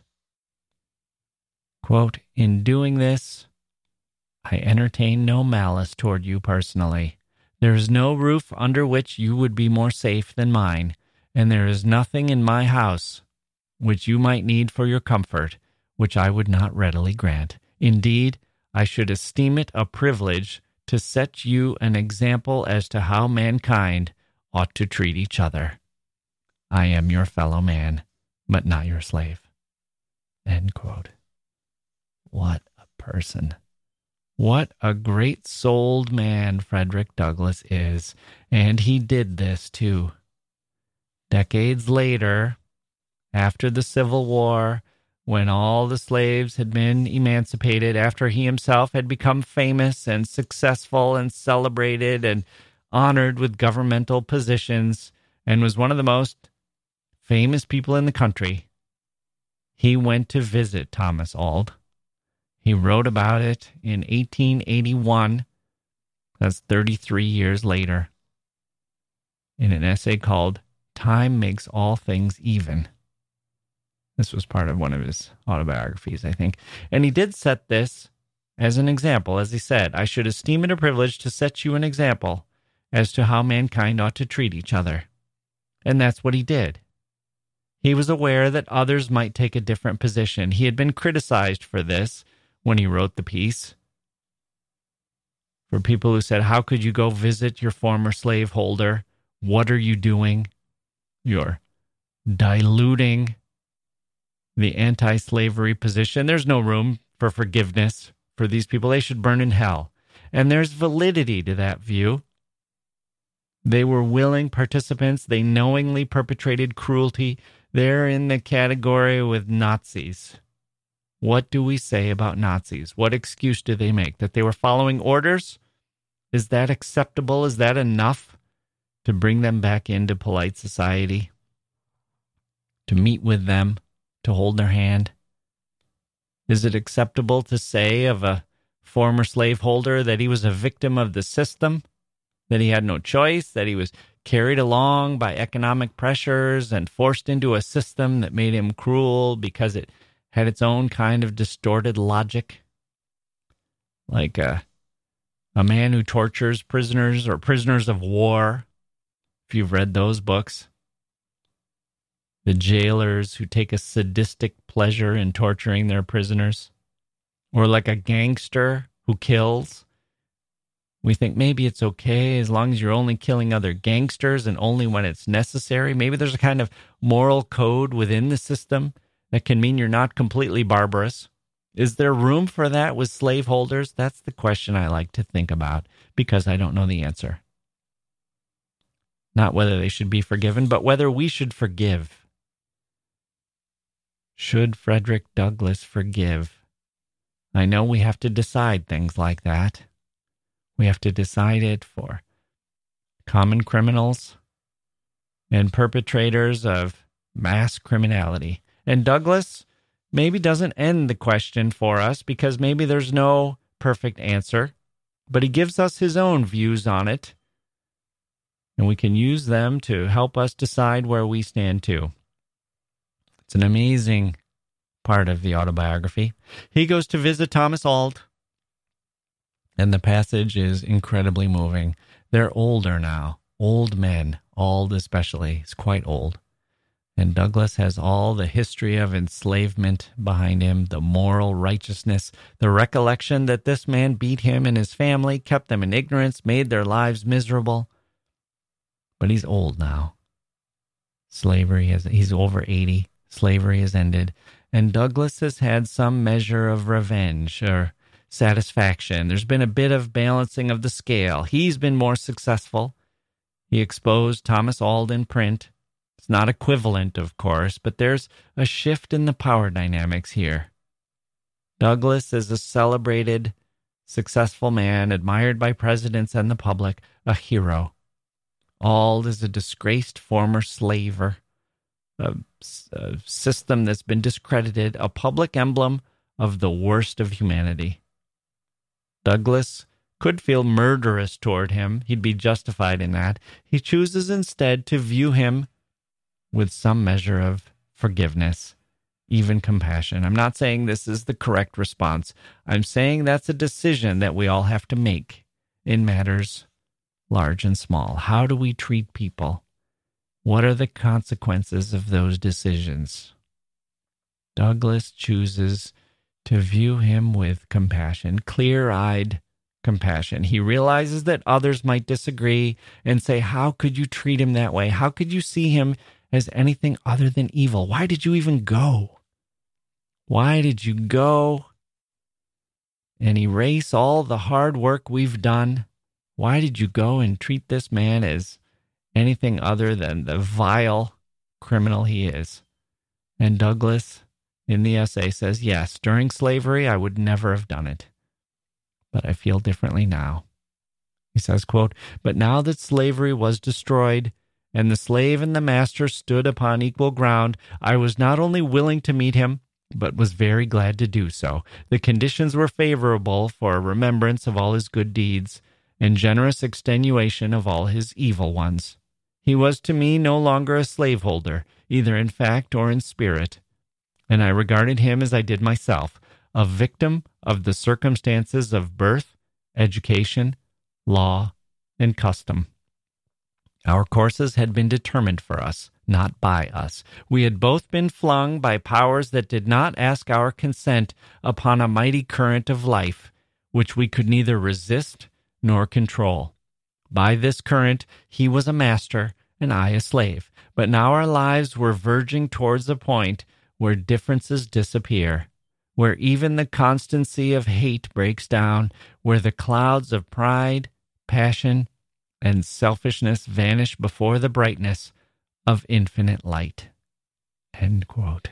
quote, "In doing this, I entertain no malice toward you personally. There is no roof under which you would be more safe than mine, and there is nothing in my house which you might need for your comfort, which I would not readily grant. Indeed, I should esteem it a privilege to set you an example as to how mankind ought to treat each other. I am your fellow man, but not your slave." End quote. What a person. What a great-souled man Frederick Douglass is. And he did this, too. Decades later, after the Civil War, when all the slaves had been emancipated, after he himself had become famous and successful and celebrated and honored with governmental positions and was one of the most famous people in the country, he went to visit Thomas Auld. He wrote about it in eighteen eighty-one, that's thirty-three years later, in an essay called "Time Makes All Things Even." This was part of one of his autobiographies, I think. And he did set this as an example. As he said, "I should esteem it a privilege to set you an example as to how mankind ought to treat each other." And that's what he did. He was aware that others might take a different position. He had been criticized for this when he wrote the piece. For people who said, "How could you go visit your former slaveholder? What are you doing? You're diluting the anti-slavery position. There's no room for forgiveness for these people. They should burn in hell." And there's validity to that view. They were willing participants. They knowingly perpetrated cruelty. They're in the category with Nazis. What do we say about Nazis? What excuse do they make? That they were following orders? Is that acceptable? Is that enough to bring them back into polite society? To meet with them? To hold their hand? Is it acceptable to say of a former slaveholder that he was a victim of the system? That he had no choice? That he was carried along by economic pressures and forced into a system that made him cruel because it had its own kind of distorted logic? Like a, a man who tortures prisoners or prisoners of war, if you've read those books. The jailers who take a sadistic pleasure in torturing their prisoners. Or like a gangster who kills. We think maybe it's okay as long as you're only killing other gangsters and only when it's necessary. Maybe there's a kind of moral code within the system that can mean you're not completely barbarous. Is there room for that with slaveholders? That's the question I like to think about because I don't know the answer. Not whether they should be forgiven, but whether we should forgive. Should Frederick Douglass forgive? I know we have to decide things like that. We have to decide it for common criminals and perpetrators of mass criminality. And Douglass maybe doesn't end the question for us because maybe there's no perfect answer, but he gives us his own views on it, and we can use them to help us decide where we stand too. It's an amazing part of the autobiography. He goes to visit Thomas Auld, and the passage is incredibly moving. They're older now, old men, Auld especially is quite old. And Douglass has all the history of enslavement behind him, the moral righteousness, the recollection that this man beat him and his family, kept them in ignorance, made their lives miserable. But he's old now. Slavery has, he's over eighty. Slavery has ended. And Douglass has had some measure of revenge or satisfaction. There's been a bit of balancing of the scale. He's been more successful. He exposed Thomas Auld in print. It's not equivalent, of course, but there's a shift in the power dynamics here. Douglass is a celebrated, successful man, admired by presidents and the public, a hero. Auld is a disgraced former slaver, a, a system that's been discredited, a public emblem of the worst of humanity. Douglas could feel murderous toward him. He'd be justified in that. He chooses instead to view him with some measure of forgiveness, even compassion. I'm not saying this is the correct response. I'm saying that's a decision that we all have to make in matters large and small. How do we treat people? What are the consequences of those decisions? Douglas chooses to view him with compassion, clear-eyed compassion. He realizes that others might disagree and say, how could you treat him that way? How could you see him as anything other than evil? Why did you even go? Why did you go and erase all the hard work we've done? Why did you go and treat this man as anything other than the vile criminal he is? And Douglas, in the essay, says, yes, during slavery, I would never have done it, but I feel differently now. He says, quote, but now that slavery was destroyed and the slave and the master stood upon equal ground, I was not only willing to meet him, but was very glad to do so. The conditions were favorable for a remembrance of all his good deeds and generous extenuation of all his evil ones. He was to me no longer a slaveholder, either in fact or in spirit, and I regarded him as I did myself, a victim of the circumstances of birth, education, law, and custom. Our courses had been determined for us, not by us. We had both been flung by powers that did not ask our consent upon a mighty current of life, which we could neither resist nor control. By this current, he was a master and I a slave. But now our lives were verging towards a point where differences disappear, where even the constancy of hate breaks down, where the clouds of pride, passion, and selfishness vanish before the brightness of infinite light. End quote.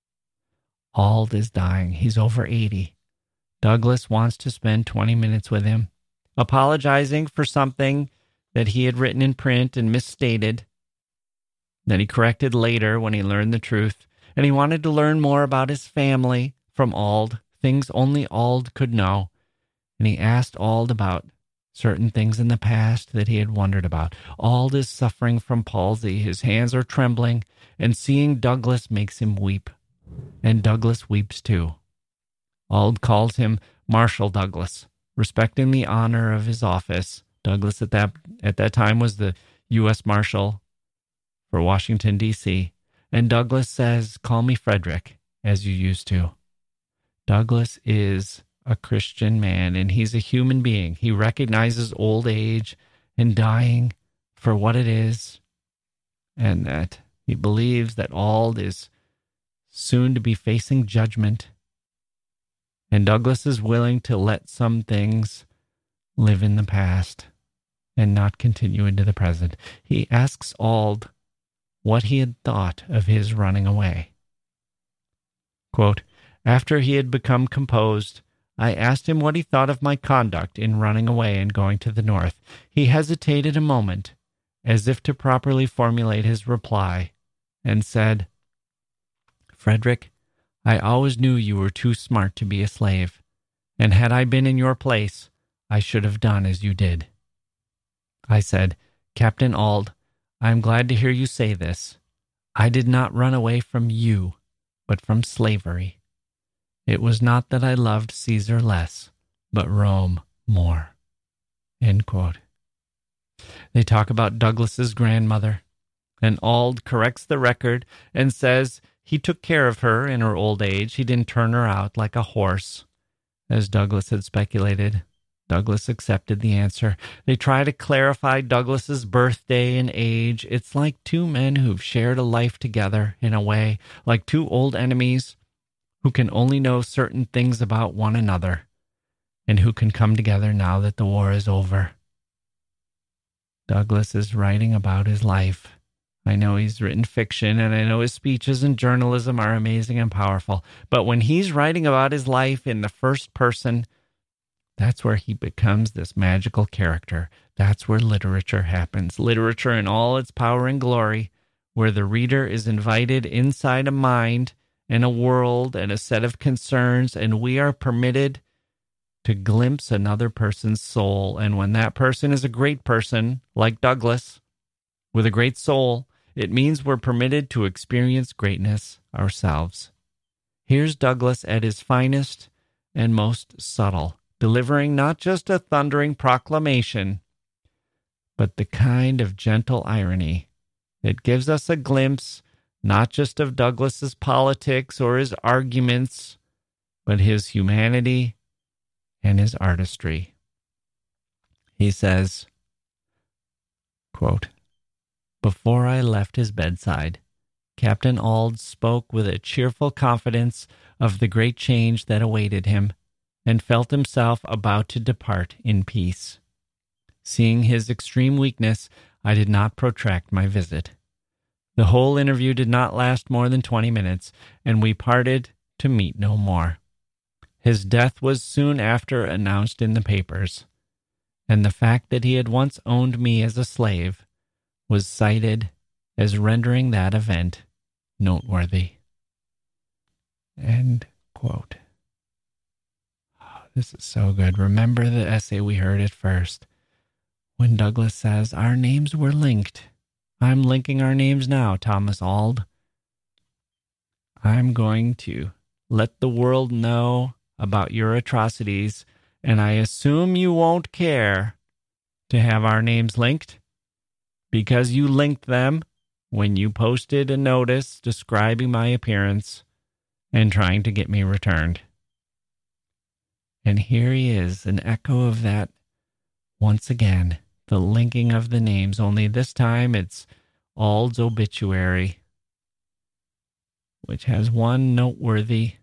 Ald is dying. He's over eighty. Douglas wants to spend twenty minutes with him, apologizing for something that he had written in print and misstated, that he corrected later when he learned the truth. And he wanted to learn more about his family from Ald, things only Ald could know. And he asked Ald about certain things in the past that he had wondered about. Ald is suffering from palsy. His hands are trembling, and seeing Douglas makes him weep. And Douglas weeps too. Ald calls him Marshal Douglas, respecting the honor of his office. Douglas at that at that time was the U S Marshal for Washington, D C, and Douglas says, call me Frederick, as you used to. Douglas is a Christian man, and he's a human being. He recognizes old age and dying for what it is, and that he believes that Ald is soon to be facing judgment. And Douglas is willing to let some things live in the past and not continue into the present. He asks Ald what he had thought of his running away. Quote, after he had become composed, I asked him what he thought of my conduct in running away and going to the north. He hesitated a moment, as if to properly formulate his reply, and said, Frederick, I always knew you were too smart to be a slave, and had I been in your place, I should have done as you did. I said, Captain Ald, I am glad to hear you say this. I did not run away from you, but from slavery. It was not that I loved Caesar less, but Rome more. End quote. They talk about Douglas's grandmother, and Ald corrects the record and says he took care of her in her old age. He didn't turn her out like a horse, as Douglas had speculated. Douglas accepted the answer. They try to clarify Douglas's birthday and age. It's like two men who've shared a life together, in a way, like two old enemies who can only know certain things about one another, and who can come together now that the war is over. Douglas is writing about his life. I know he's written fiction, and I know his speeches in journalism are amazing and powerful, but when he's writing about his life in the first person, that's where he becomes this magical character. That's where literature happens. Literature in all its power and glory, where the reader is invited inside a mind and a world and a set of concerns, and we are permitted to glimpse another person's soul. And when that person is a great person, like Douglas, with a great soul, it means we're permitted to experience greatness ourselves. Here's Douglas at his finest and most subtle, delivering not just a thundering proclamation, but the kind of gentle irony that gives us a glimpse not just of Douglas's politics or his arguments, but his humanity and his artistry. He says, quote, "Before I left his bedside, Captain Auld spoke with a cheerful confidence of the great change that awaited him, and felt himself about to depart in peace. Seeing his extreme weakness, I did not protract my visit. The whole interview did not last more than twenty minutes, and we parted to meet no more. His death was soon after announced in the papers, and the fact that he had once owned me as a slave was cited as rendering that event noteworthy." End quote. Oh, this is so good. Remember the essay we heard at first, when Douglas says, "Our names were linked. I'm linking our names now, Thomas Auld. I'm going to let the world know about your atrocities, and I assume you won't care to have our names linked, because you linked them when you posted a notice describing my appearance and trying to get me returned." And here he is, an echo of that once again, the linking of the names, only this time it's Auld's obituary, which has one noteworthy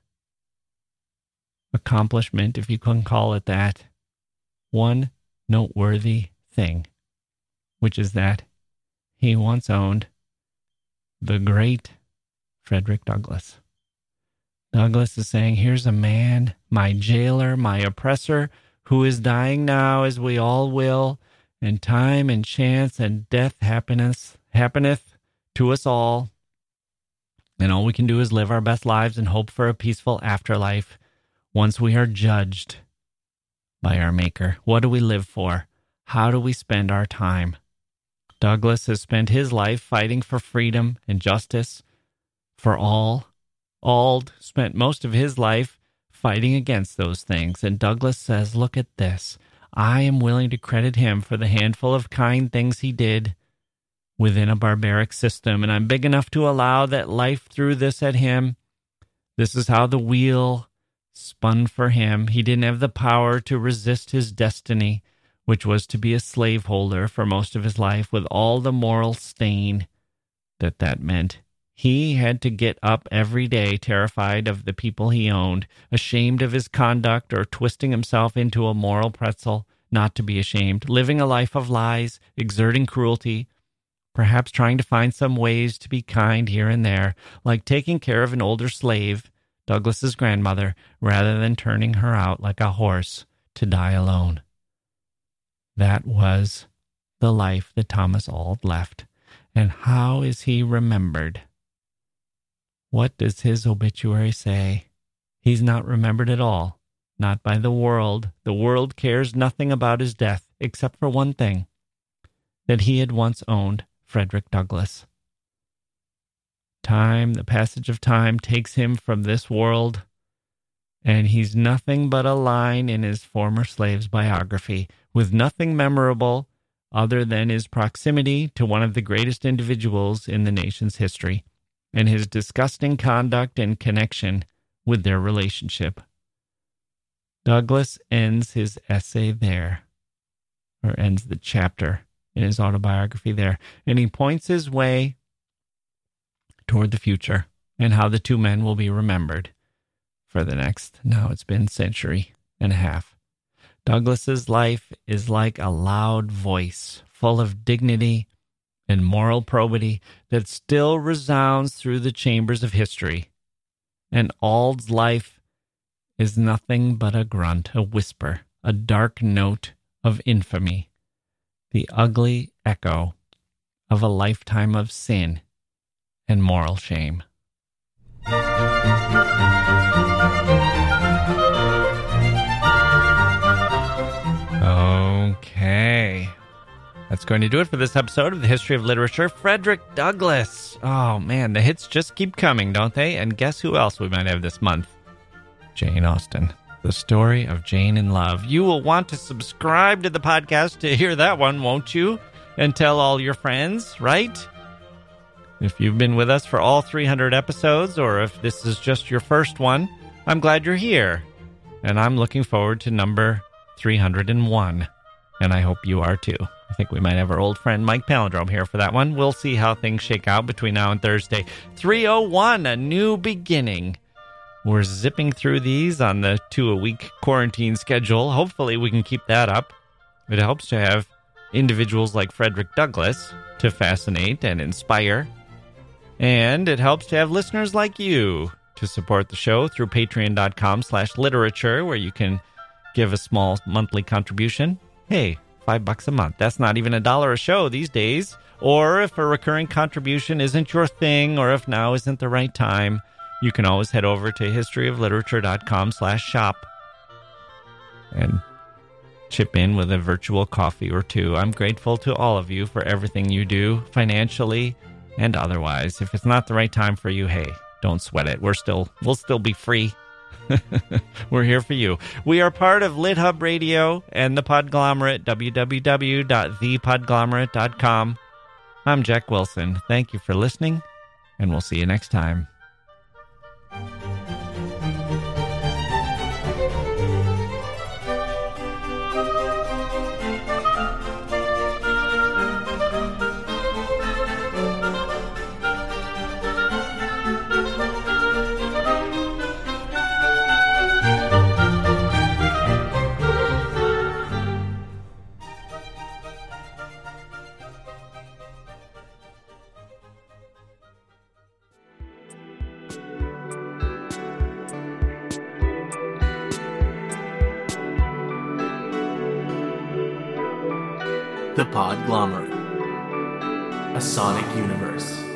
accomplishment, if you can call it that, one noteworthy thing, which is that he once owned the great Frederick Douglass. Douglas is saying, here's a man, my jailer, my oppressor, who is dying now, as we all will, and time and chance and death happeneth, happeneth to us all, and all we can do is live our best lives and hope for a peaceful afterlife once we are judged by our Maker. What do we live for? How do we spend our time? Douglas has spent his life fighting for freedom and justice for all. Auld spent most of his life fighting against those things. And Douglas says, look at this. I am willing to credit him for the handful of kind things he did within a barbaric system. And I'm big enough to allow that life threw this at him. This is how the wheel spun for him. He didn't have the power to resist his destiny, which was to be a slaveholder for most of his life, with all the moral stain that that meant. He had to get up every day terrified of the people he owned, ashamed of his conduct or twisting himself into a moral pretzel, not to be ashamed, living a life of lies, exerting cruelty, perhaps trying to find some ways to be kind here and there, like taking care of an older slave, Douglas's grandmother, rather than turning her out like a horse to die alone. That was the life that Thomas Auld left. And how is he remembered? What does his obituary say? He's not remembered at all, not by the world. The world cares nothing about his death, except for one thing, that he had once owned Frederick Douglass. Time, the passage of time, takes him from this world, and he's nothing but a line in his former slave's biography, with nothing memorable other than his proximity to one of the greatest individuals in the nation's history, and his disgusting conduct and connection with their relationship. Douglas ends his essay there, or ends the chapter in his autobiography there, and he points his way toward the future and how the two men will be remembered for the next, now it's been century and a half. Douglas's life is like a loud voice, full of dignity and moral probity that still resounds through the chambers of history. And Auld's life is nothing but a grunt, a whisper, a dark note of infamy, the ugly echo of a lifetime of sin and moral shame. That's going to do it for this episode of the History of Literature. Frederick Douglass. Oh, man, the hits just keep coming, don't they? And guess who else we might have this month? Jane Austen. The story of Jane in love. You will want to subscribe to the podcast to hear that one, won't you? And tell all your friends, right? If you've been with us for all three hundred episodes, or if this is just your first one, I'm glad you're here. And I'm looking forward to number three hundred one. And I hope you are too. I think we might have our old friend Mike Palindrome here for that one. We'll see how things shake out between now and Thursday. three oh one, a new beginning. We're zipping through these on the two-a-week quarantine schedule. Hopefully we can keep that up. It helps to have individuals like Frederick Douglass to fascinate and inspire. And it helps to have listeners like you to support the show through patreon.com slash literature, where you can give a small monthly contribution. Hey, five bucks a month. That's not even a dollar a show these days. Or if a recurring contribution isn't your thing, or if now isn't the right time, you can always head over to historyofliterature.com slash shop and chip in with a virtual coffee or two. I'm grateful to all of you for everything you do, financially and otherwise. If it's not the right time for you, hey, don't sweat it. We're still, we'll still be free. We're here for you. We are part of LitHub Radio and the Podglomerate, w w w dot the podglomerate dot com. I'm Jack Wilson. Thank you for listening, and we'll see you next time. The Podglomerate, a sonic universe.